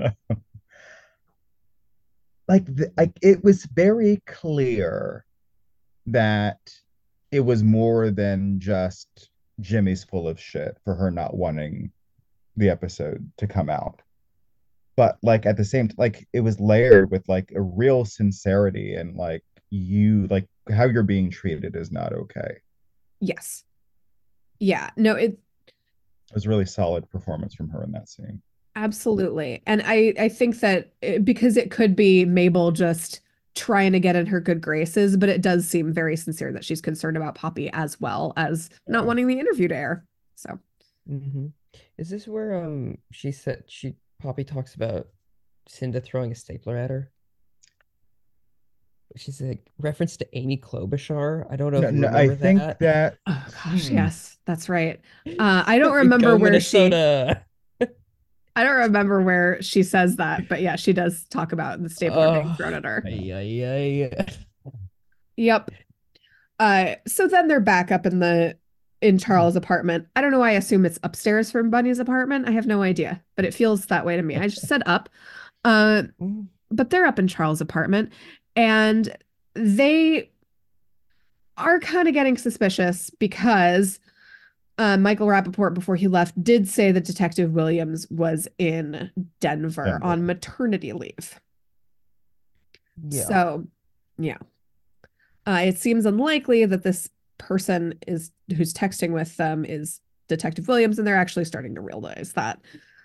it was very clear that it was more than just Jimmy's full of shit for her not wanting the episode to come out. But like at the same it was layered with like a real sincerity and like how you're being treated is not okay. Yes. Yeah. No, it It was a really solid performance from her in that scene. absolutely. And I think that because it could be Mabel just trying to get in her good graces, but it does seem very sincere that she's concerned about Poppy as well as not Yeah. wanting the interview to air. So, Mm-hmm. Is this where she said Poppy talks about Cinda throwing a stapler at her? She's like reference to Amy Klobuchar. I don't know No, if you no, I remember think that. that oh gosh, hmm, yes, that's right. I don't remember Go where she Minnesota. I don't remember where she says that, but yeah, she does talk about the stapler being Oh, thrown at her. yeah, yeah. Yep. So then they're back up in Charles' apartment. I don't know why I assume it's upstairs from Bunny's apartment. I have no idea, but it feels that way to me. I just said up. Uh, but they're up in Charles' apartment and they are kind of getting suspicious because Michael Rappaport, before he left, did say that Detective Williams was in Denver on maternity leave. Yeah. So, yeah. It seems unlikely that this person who's texting with them is Detective Williams, and they're actually starting to realize that.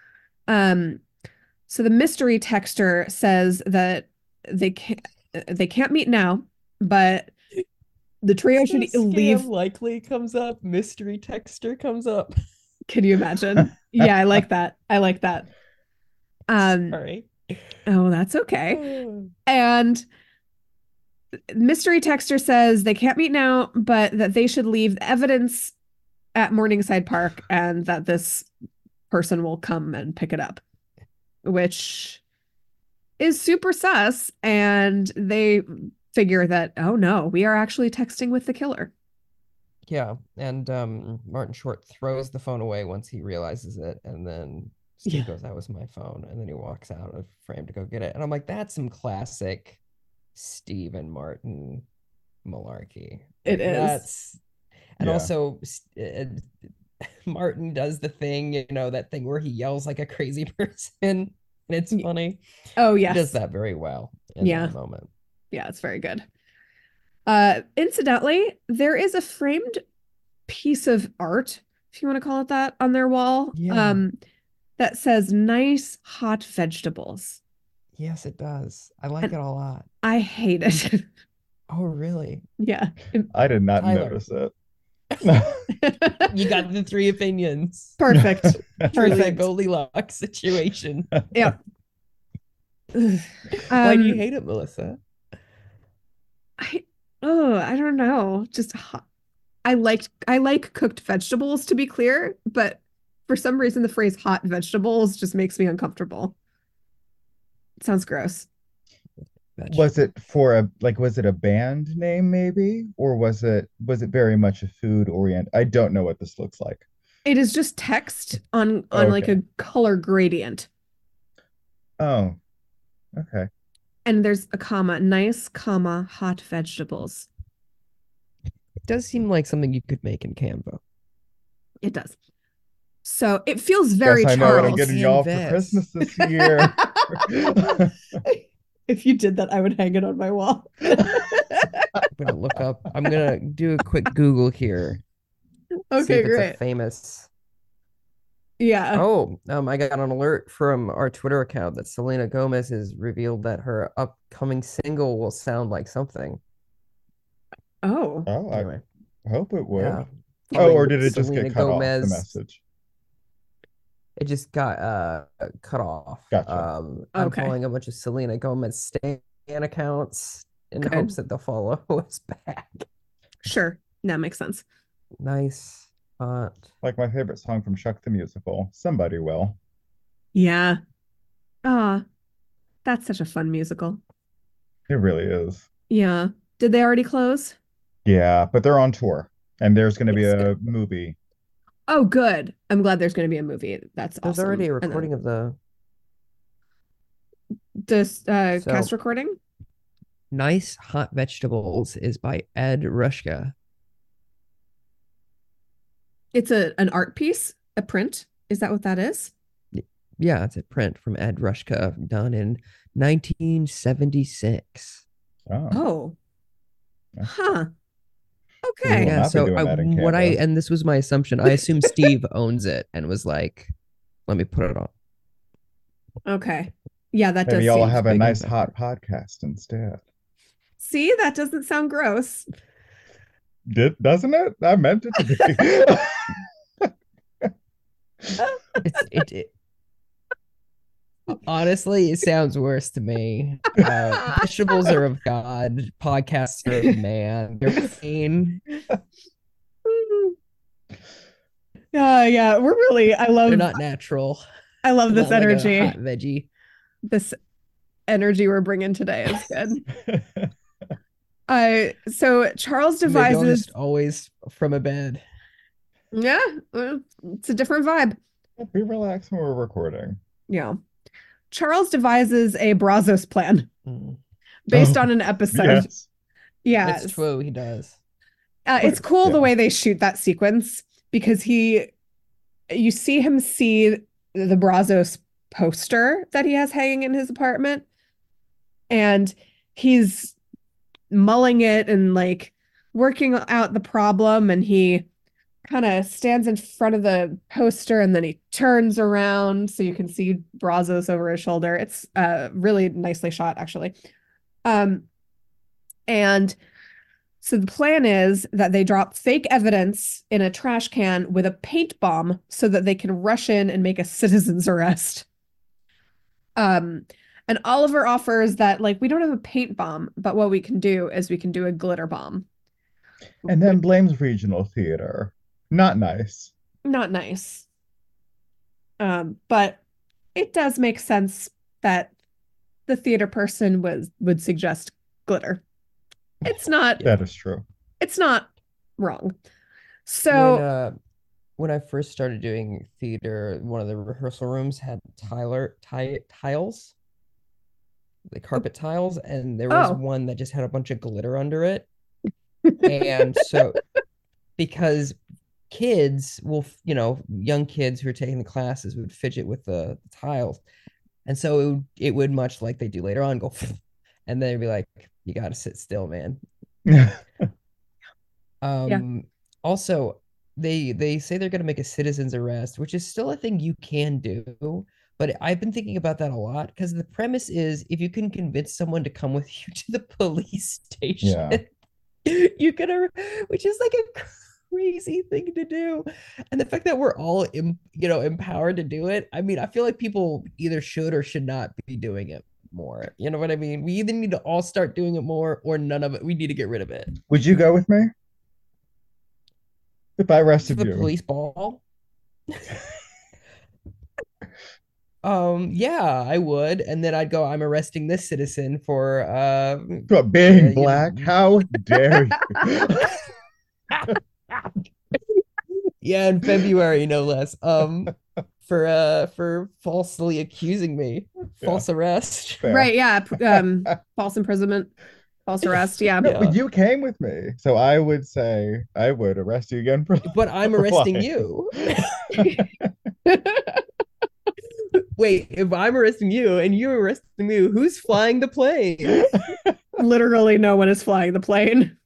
So the mystery texter says that they can't meet now, but the trio should leave. Likely comes up. Mystery texter comes up. Can you imagine? Yeah, I like that. I like that. Sorry. Oh, that's okay. And mystery texter says they can't meet now, but that they should leave evidence at Morningside Park and that this person will come and pick it up, which is super sus. And they figure that, oh no, we are actually texting with the killer. Yeah, and Martin Short throws the phone away once he realizes it, and then Steve goes, "That was my phone," and then he walks out of frame to go get it, and I'm like, "That's some classic Steve and Martin malarkey." It is. That's, and also Martin does the thing, that thing where he yells like a crazy person, and it's funny. Oh yes, he does that very well in that moment. Yeah, it's very good. Incidentally, there is a framed piece of art, if you want to call it that, on their wall. That says nice hot vegetables. Yes, it does. I like it a lot. I hate it. Oh, really? Yeah. I did not notice it. You got the three opinions. Perfect. Truly a Goldilocks situation. Yeah. Why do you hate it, Melissa? I don't know. Just hot. I like cooked vegetables, to be clear, but for some reason the phrase hot vegetables just makes me uncomfortable. It sounds gross. Was it was it a band name maybe? Or was it very much a food orient? I don't know what this looks like. It is just text on like a color gradient. Oh, okay. And there's a comma, nice comma, hot vegetables. It does seem like something you could make in Canva. It does. So it feels very Charles. I know what I'm getting y'all for Christmas this year. If you did that, I would hang it on my wall. I'm gonna do a quick Google here. Okay, great. It's a famous. Yeah. Oh, I got an alert from our Twitter account that Selena Gomez has revealed that her upcoming single will sound like something. Oh. Anyway. I hope it would. Yeah. Or did it just get cut off the message? It just got cut off. Gotcha. I'm following a bunch of Selena Gomez stan accounts in hopes that they'll follow us back. Sure. That makes sense. Nice. Like my favorite song from Shuck the Musical, Somebody Will. Yeah. That's such a fun musical. It really is. Yeah. Did they already close? Yeah, but they're on tour and there's going to be a movie. Oh, good. I'm glad there's going to be a movie. That's There's awesome. already a recording of this cast recording. Nice Hot Vegetables is by Ed Rushka. It's an art piece, a print. Is that what that is? Yeah, it's a print from Ed Rushka done in 1976. Oh. Huh. We Okay. will Yeah, not be so doing that in Canada. and this was my assumption. I assume Steve owns it and was like, let me put it on. Okay. Yeah, that Maybe does y'all seem have a big nice on hot podcast instead. See, that doesn't sound gross. Doesn't it? I meant it to be. It honestly, it sounds worse to me. Vegetables are of God, podcasts are of man. They're plain. Yeah, we're really They're not natural. I love this Not like a hot energy. veggie. This energy we're bringing today is good. So Charles Maybe I'll devises, just always from a bed. yeah, it's a different vibe. Be relaxed when we're recording. Yeah. Charles devises a Brazos plan Mm. based Oh, on an episode. yes. That's Yes. true. He does. It's cool the Yeah. way they shoot that sequence because you see him see the Brazos poster that he has hanging in his apartment, and he's mulling it and like working out the problem, and he kind of stands in front of the poster and then he turns around so you can see Brazos over his shoulder. It's really nicely shot, actually. And so the plan is that they drop fake evidence in a trash can with a paint bomb so that they can rush in and make a citizen's arrest. And Oliver offers that, like, we don't have a paint bomb, but what we can do is we can do a glitter bomb. And then blames regional theater. Not nice. Not nice. But it does make sense that the theater person would suggest glitter. It's not That is true. it's not wrong. So When I first started doing theater, one of the rehearsal rooms had tiles, the carpet tiles, and there was one that just had a bunch of glitter under it. And so, because kids will, young kids who are taking the classes would fidget with the tiles. And so it would much like they do later on go, and they'd be like, you got to sit still, man. Also, they say they're going to make a citizen's arrest, which is still a thing you can do. But I've been thinking about that a lot because the premise is if you can convince someone to come with you to the police station, you can, which is like a crazy thing to do. And the fact that we're all, empowered to do it. I mean, I feel like people either should or should not be doing it more. You know what I mean? We either need to all start doing it more or none of it. We need to get rid of it. Would you go with me? If I arrested To the you. police ball? Yeah, I would. And then I'd go, I'm arresting this citizen for being black. How dare you? Yeah, in February, no less. For falsely accusing me. False arrest. Fair. Right, yeah. False imprisonment, false arrest. Yeah. No, but you came with me. So I would say I would arrest you again for But I'm arresting you. Wait, if I'm arresting you and you're arresting me, who's flying the plane? Literally no one is flying the plane.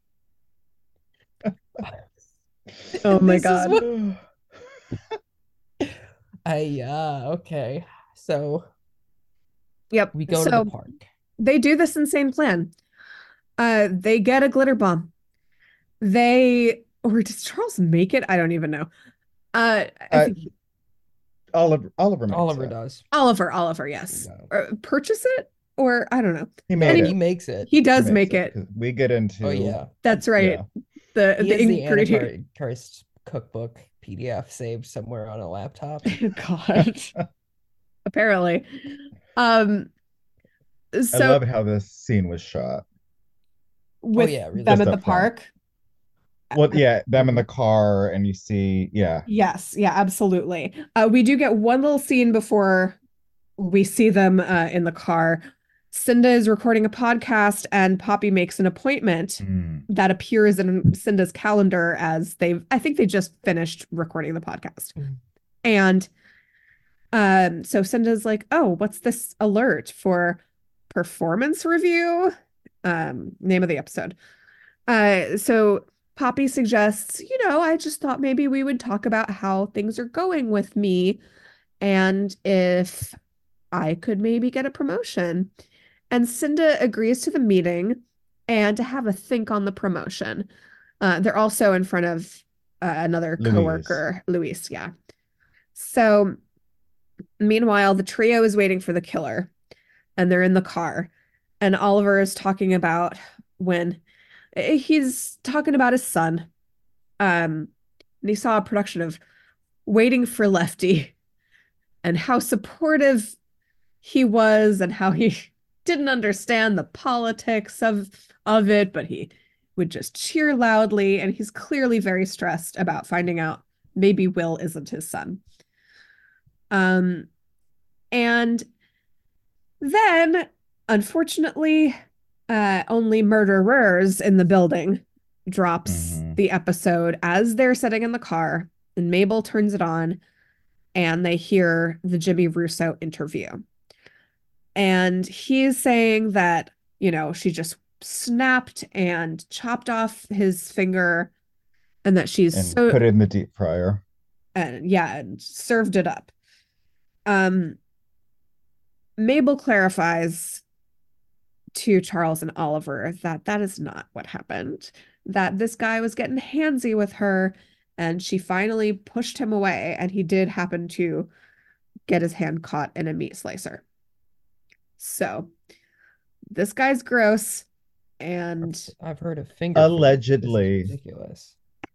Oh my God. Okay. So yep. We go to the park. They do this insane plan. They get a glitter bomb. Or does Charles make it? I don't even know. I think Oliver does. Oliver, yes. Purchase it? Or I don't know. He makes it. He does make it. We get into. Oh yeah, that's right. Yeah. The ingredient cookbook PDF saved somewhere on a laptop. God. Apparently. So I love how this scene was shot. With really them at the park. Well, yeah, them in the car, and you see, yeah. Yes, yeah, absolutely. We do get one little scene before we see them in the car. Cinda is recording a podcast, and Poppy makes an appointment that appears in Cinda's calendar as I think they just finished recording the podcast. And so Cinda's like, oh, what's this alert for performance review? Name of the episode. So Poppy suggests, I just thought maybe we would talk about how things are going with me and if I could maybe get a promotion. And Cinda agrees to the meeting and to have a think on the promotion. They're also in front of another Louise. coworker, Luis. Yeah. So meanwhile, the trio is waiting for the killer and they're in the car. And Oliver is talking about when he's talking about his son. And he saw a production of Waiting for Lefty and how supportive he was and how he didn't understand the politics of it, but he would just cheer loudly. And he's clearly very stressed about finding out maybe Will isn't his son. And then, unfortunately, only murderers in the building drops the episode as they're sitting in the car, and Mabel turns it on, and they hear the Jimmy Russo interview. And he's saying that, she just snapped and chopped off his finger and that she's And so put it in the deep fryer. and served it up. Mabel clarifies to Charles and Oliver that that is not what happened, that this guy was getting handsy with her and she finally pushed him away, and he did happen to get his hand caught in a meat slicer. So this guy's gross, and I've heard of finger Allegedly. This is ridiculous.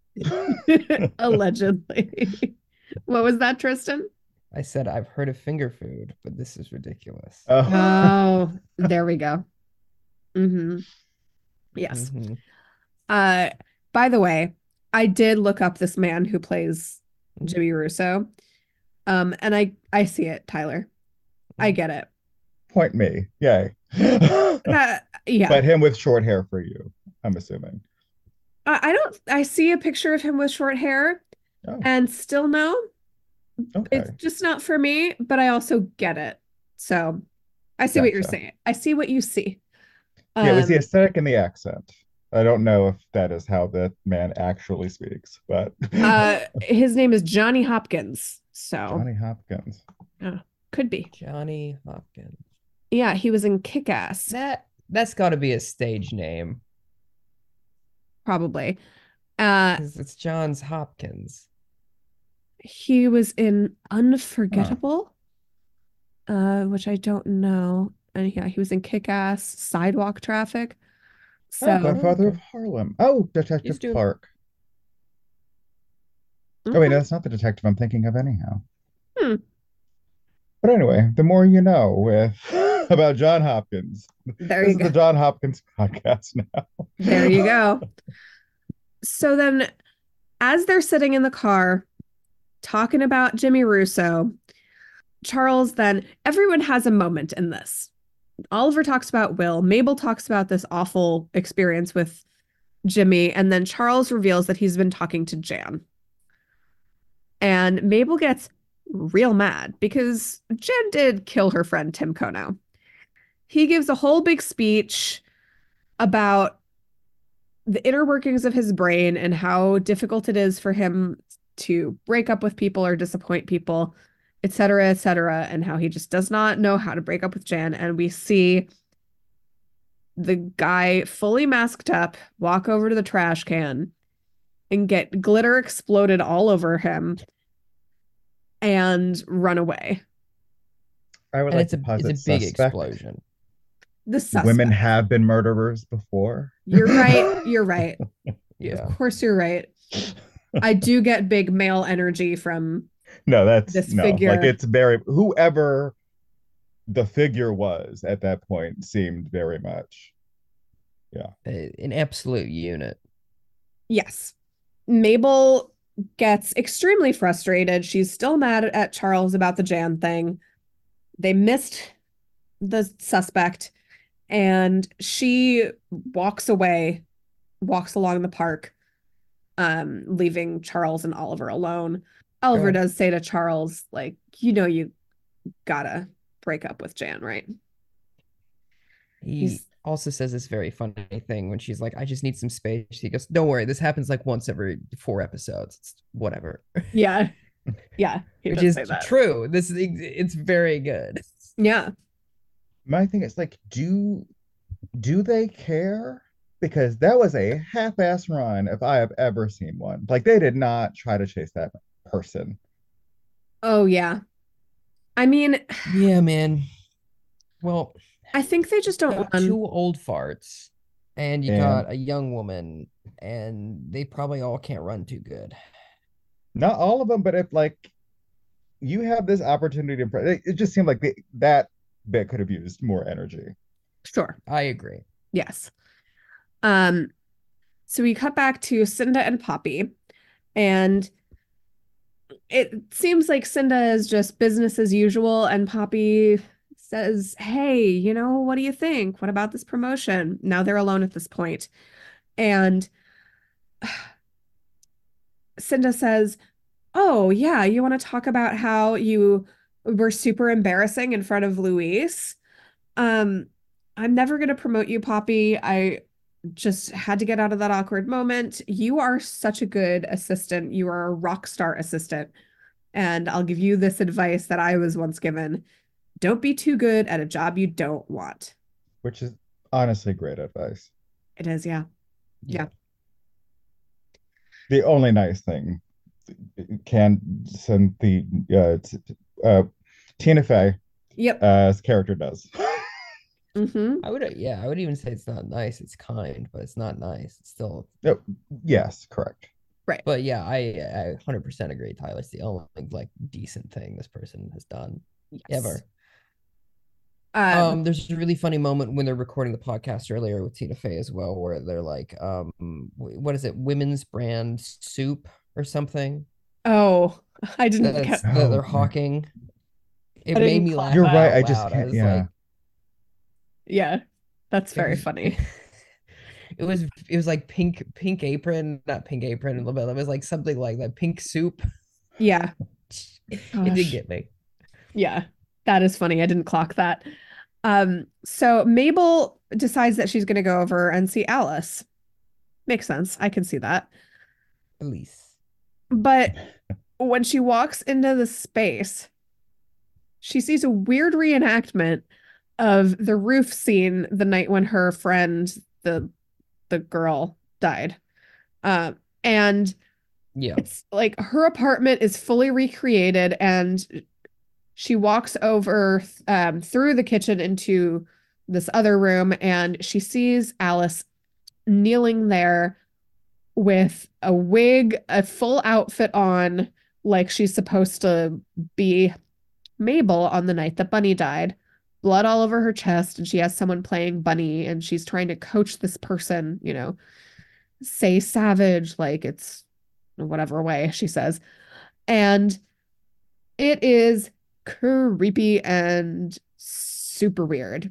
allegedly. What was that, Tristan? I said I've heard of finger food, but this is ridiculous. Oh, there we go. Yes. By the way, I did look up this man who plays Jimmy Russo. And I see it, Tyler. I get it. Point me. Yay. Yeah. But him with short hair for you, I'm assuming. I see a picture of him with short hair and still no. Okay. It's just not for me, but I also get it. So I see what you're saying. I see what you see. Yeah, it was the aesthetic and the accent. I don't know if that is how the man actually speaks, but his name is Johnny Hopkins. So Johnny Hopkins. Could be. Johnny Hopkins. Yeah, he was in Kick-Ass. That's got to be a stage name. Probably. It's Johns Hopkins. He was in Unforgettable, which I don't know. And yeah, he was in Kick-Ass, Sidewalk Traffic. So Godfather of Harlem. Oh, Detective Clark. Oh wait, no, that's not the detective I'm thinking of anyhow. But anyway, the more you know with about John Hopkins. This is the John Hopkins podcast now. There you go. So then, as they're sitting in the car talking about Jimmy Russo, Charles everyone has a moment in this. Oliver talks about Will. Mabel talks about this awful experience with Jimmy. And then Charles reveals that he's been talking to Jan. And Mabel gets real mad because Jan did kill her friend Tim Kono. He gives a whole big speech about the inner workings of his brain and how difficult it is for him to break up with people or disappoint people, et cetera, and how he just does not know how to break up with Jan. And we see the guy fully masked up walk over to the trash can and get glitter exploded all over him and run away. I would like to posit it's a big explosion. The suspect. Women have been murderers before. You're right. You're right. Yeah. Of course you're right. I do get big male energy from this figure. Like it's very whoever the figure was at that point seemed very much an absolute unit. Yes. Mabel gets extremely frustrated. She's still mad at Charles about the Jan thing. They missed the suspect, and she walks along the park, leaving Charles and Oliver alone. Oliver does say to Charles, like, you gotta break up with Jan, right? He also says this very funny thing when she's like, I just need some space. He goes, don't worry, this happens like once every 4 episodes. It's whatever. Yeah. Yeah. He Which does is say that. true. It's very good. Yeah. My thing is like, do they care? Because that was a half-ass run if I have ever seen one. Like they did not try to chase that person. Oh, yeah. I mean, Yeah, man. Well, I think they just you don't got run. 2 old farts and you And got a young woman, and they probably all can't run too good. not all of them, but if like you have this opportunity to it just seemed like that bit could have used more energy. Sure. I agree. Yes. So we cut back to Cinda and Poppy, and it seems like Cinda is just business as usual, and Poppy says, "Hey, what do you think? What about this promotion?" Now they're alone at this point, and Cinda says, "Oh, yeah, you want to talk about how you were super embarrassing in front of Luis? Um, I'm never going to promote you, Poppy. I just had to get out of that awkward moment. You are such a good assistant. You are a rock star assistant. And I'll give you this advice that I was once given. Don't be too good at a job you don't want." Which is honestly great advice. It is, yeah. Yeah. The only nice thing can send the Tina Fey Yep. character does. Mm-hmm. I would even say it's not nice. It's kind, but it's not nice. It's still, Oh, yes, correct. Right. but yeah, I 100% agree, Tyler. It's the only like decent thing this person has done Yes. ever. Um, There's a really funny moment when they're recording the podcast earlier with Tina Fey as well, where they're like, what is it, women's brand soup or something oh, I didn't that get, they're Oh, hawking. It I made didn't me clock laugh you're that. right. out I just loud. I can't. was Yeah. like, yeah, that's it very was funny. it was like pink apron, not pink apron, a little bit. It was like something like that, pink soup. Yeah. It did Gosh. get me. Yeah, that is funny. I didn't clock that. So Mabel decides that she's going to go over and see Alice. Makes sense. I can see that. At least. But when she walks into the space, she sees a weird reenactment of the roof scene the night when her friend, the girl, died. And Yeah. it's like her apartment is fully recreated, and she walks over through the kitchen into this other room, and she sees Alice kneeling there with a wig, a full outfit on, like she's supposed to be Mabel on the night that Bunny died. Blood all over her chest, and she has someone playing Bunny, and she's trying to coach this person, say savage, like it's whatever way she says. And it is creepy and super weird.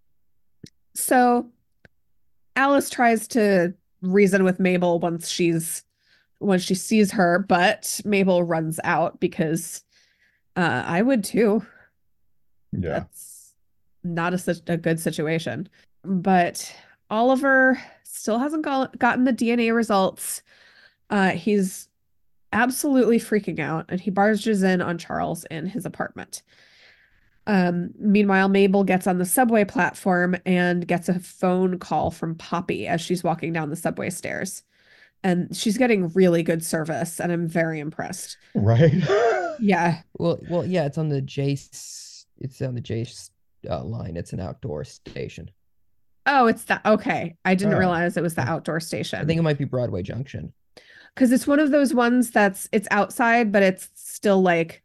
So Alice tries to reason with Mabel when she sees her, but Mabel runs out because I would too. Yeah. That's not such a good situation. But Oliver still hasn't gotten the DNA results. He's absolutely freaking out, and he barges in on Charles in his apartment. Meanwhile, Mabel gets on the subway platform and gets a phone call from Poppy as she's walking down the subway stairs. And she's getting really good service, and I'm very impressed. Right. Yeah. Well, yeah, it's on the Jace. It's on the Jace line. It's an outdoor station. Oh, it's that. Okay. I didn't Oh. realize it was the outdoor I station. think it might be Broadway Junction. Because it's one of those ones it's outside, but it's still like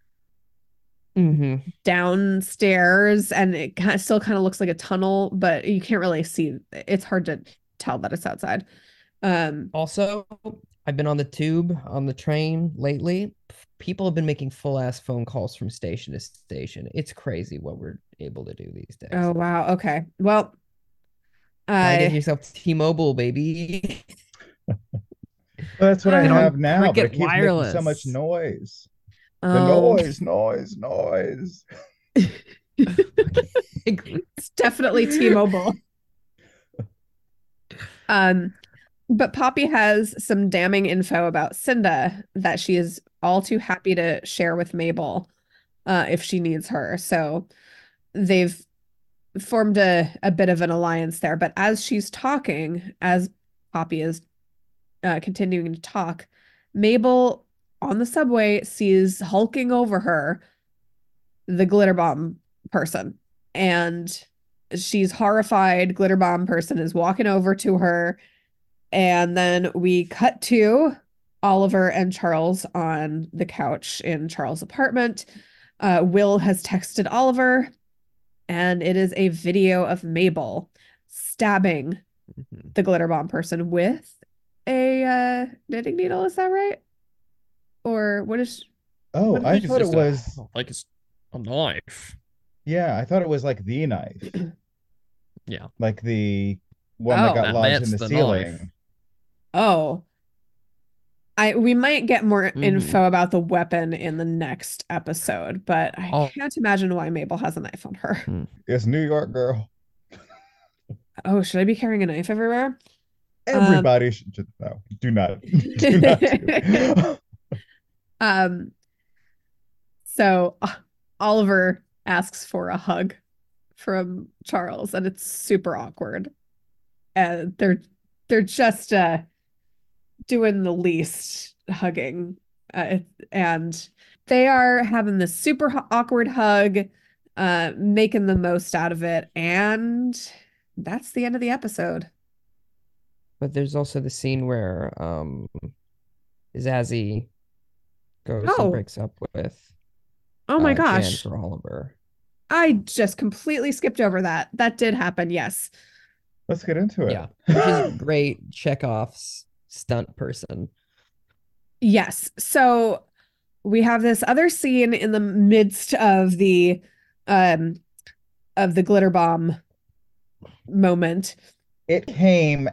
downstairs, and it still kind of looks like a tunnel, but you can't really see. It's hard to tell that it's outside. Also, I've been on the tube, on the train lately. People have been making full ass phone calls from station to station. It's crazy what we're able to do these days. Oh, wow. Okay. Well, Gotta get yourself T-Mobile, baby. That's what I And on have now, but it Cricket keeps making so Wireless. much noise. The oh, noise. it's definitely T-Mobile. But Poppy has some damning info about Cinda that she is all too happy to share with Mabel if she needs her. So they've formed a bit of an alliance there. But as she's talking, as Poppy is continuing to talk, Mabel on the subway sees hulking over her the glitter bomb person. And she's horrified. Glitter bomb person is walking over to her. And then we cut to Oliver and Charles on the couch in Charles' apartment. Will has texted Oliver, and it is a video of Mabel stabbing the glitter bomb person with a knitting needle. Is that right? Or what is? Oh, What I is thought it Just was. like it's a knife. Yeah, I thought it was like the knife, Yeah. like the one that Oh. got lodged in That's the the ceiling. knife. Oh, we might get more Mhm. info about the weapon in the next episode, but I Oh. can't imagine why Mabel has a knife on her. It's New York, girl. Oh, should I be carrying a knife everywhere? Everybody should no. Do not. Do not do. So Oliver asks for a hug from Charles, and it's super awkward. And they're just doing the least hugging, and they are having this super awkward hug, making the most out of it, and that's the end of the episode. But there's also the scene where Zazie goes Oh. and breaks up with Oh my Jan gosh. for Oliver. I just completely skipped over that. That did happen, yes. Let's get into it. Yeah, which is great. Chekhov's stunt person. Yes. So we have this other scene in the midst of the glitter bomb moment. It came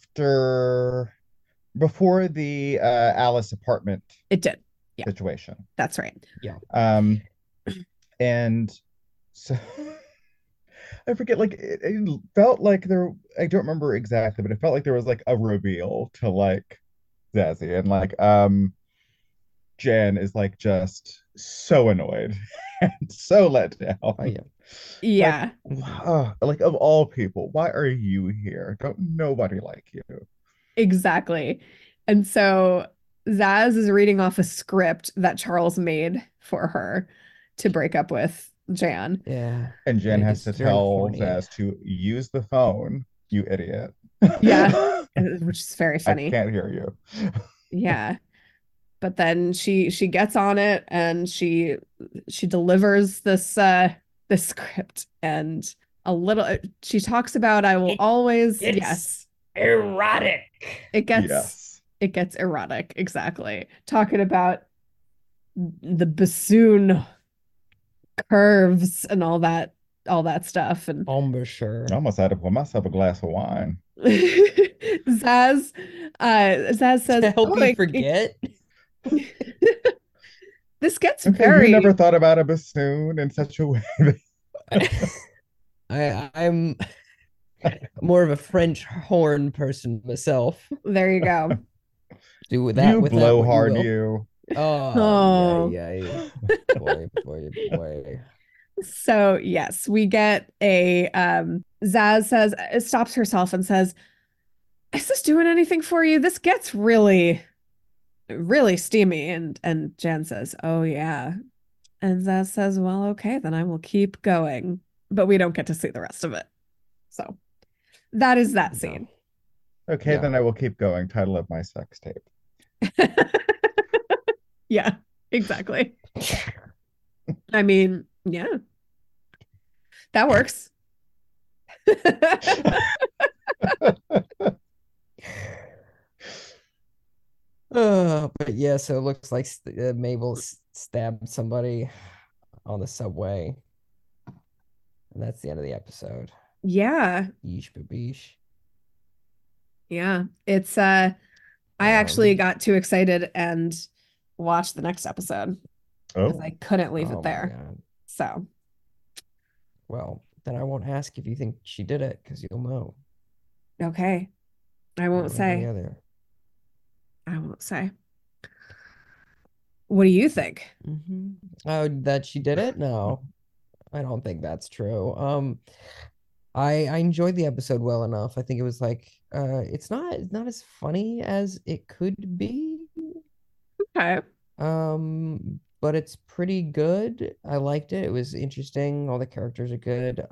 before the Alice apartment It did. Yeah. situation. That's right. And so I forget, like it felt like I don't remember exactly, but it felt like there was like a reveal to like Zazie, and like Jan is like just so annoyed and so let down. Oh yeah. Yeah. Like of all people, why are you here? Don't nobody like you. Exactly. And so Zaz is reading off a script that Charles made for her to break up with Jan. Yeah. And Jan Like, has it's to very tell corny. Zaz to use the phone, you idiot. Yeah. Which is very I funny. can't hear you. Yeah. But then she gets on it and she delivers this script, and she talks about I will always yes. Erotic. It gets Yes. it gets erotic, exactly. Talking about the bassoon curves and all that stuff. And Embouchure. I almost had to pour myself a glass of wine. Zaz says, To help "Oh, you forget. this gets Okay, very you never thought about a bassoon in such a way. I'm more of a French horn person myself. There you go. Do that You with that blow what hard, will. you. Oh, Oh. yeah. Boy. So yes, we get a Zaz stops herself and says, "Is this doing anything for you? This gets really, really steamy." And Jan says, "Oh yeah." And Zaz says, "Well, okay, then I will keep going." But we don't get to see the rest of it. So that is that scene. Okay, Yeah. then I will keep going. Title of my sex tape. Yeah, exactly. I mean, yeah. That works. But yeah, so it looks like Mabel stabbed somebody on the subway. And that's the end of the episode. Yeah. Yeesh babish. Yeah. It's I actually got too excited and watched the next episode because Oh, I couldn't leave Oh it my there. God. So Well, then I won't ask if you think she did it because you'll know. okay. I won't don't have any say. other. I won't say. What do you think? Oh, that she did it? No, I don't think that's true. I enjoyed the episode well enough. I think it was like it's not as funny as it could be. Okay. But it's pretty good. I liked it. It was interesting. All the characters are good.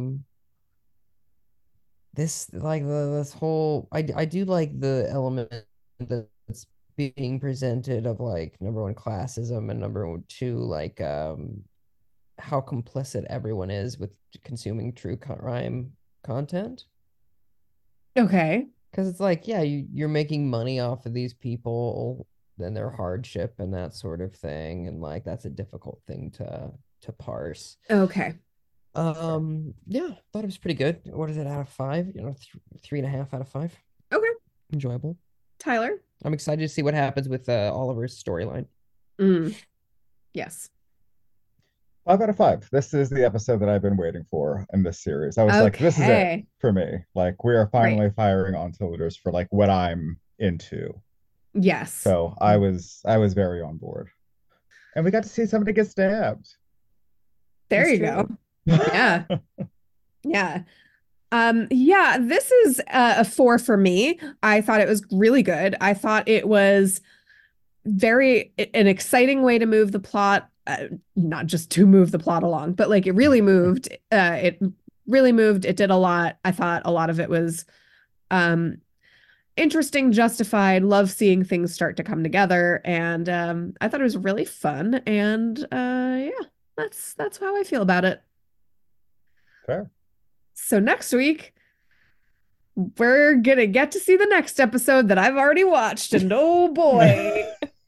This like this whole I do like the element that's being presented of like number one classism and number two like how complicit everyone is with consuming true crime content. Okay. Because it's like, yeah, you're making money off of these people and their hardship and that sort of thing, and like that's a difficult thing to parse. Okay. Yeah, thought it was pretty good. What is it out of five? You know, 3.5 out of 5. Okay. Enjoyable. Tyler? I'm excited to see what happens with Oliver's storyline. Yes. 5 out of 5. This is the episode that I've been waiting for in this series. I was like, this is it Okay. for me. Like, we are Great. finally firing on cylinders for like what I'm into. Yes. So I was very on board. And we got to see somebody get stabbed. There That's you true. go. Yeah. Yeah. Yeah, this is a 4 for me. I thought it was really good. I thought it was an exciting way to move the plot, not just to move the plot along, but like it really moved. It really moved. It did a lot. I thought a lot of it was interesting, justified. Love seeing things start to come together, and I thought it was really fun. And yeah, that's how I feel about it. Fair. So next week, we're gonna get to see the next episode that I've already watched, and oh boy,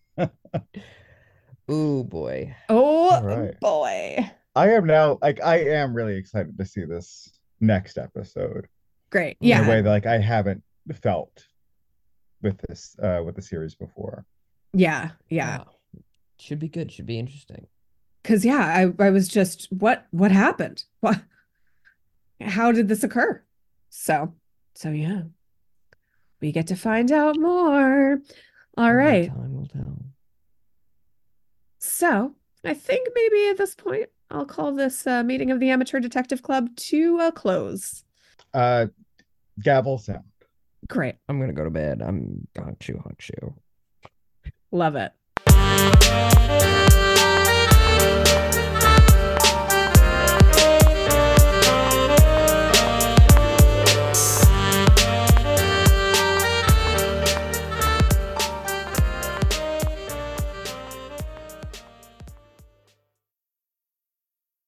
Ooh boy. oh All right. boy, I am now like I am really excited to see this next episode great, in a way yeah, that like I haven't felt with the series before. yeah. Should be good. Should be interesting. Because yeah, I was just what happened? What? How did this occur? So yeah, we get to find out more. All Only right. time will tell. So I think maybe at this point I'll call this meeting of the Amateur Detective Club to a close. Gavel sound. Great. I'm gonna go to bed. I'm gong chew. Love it.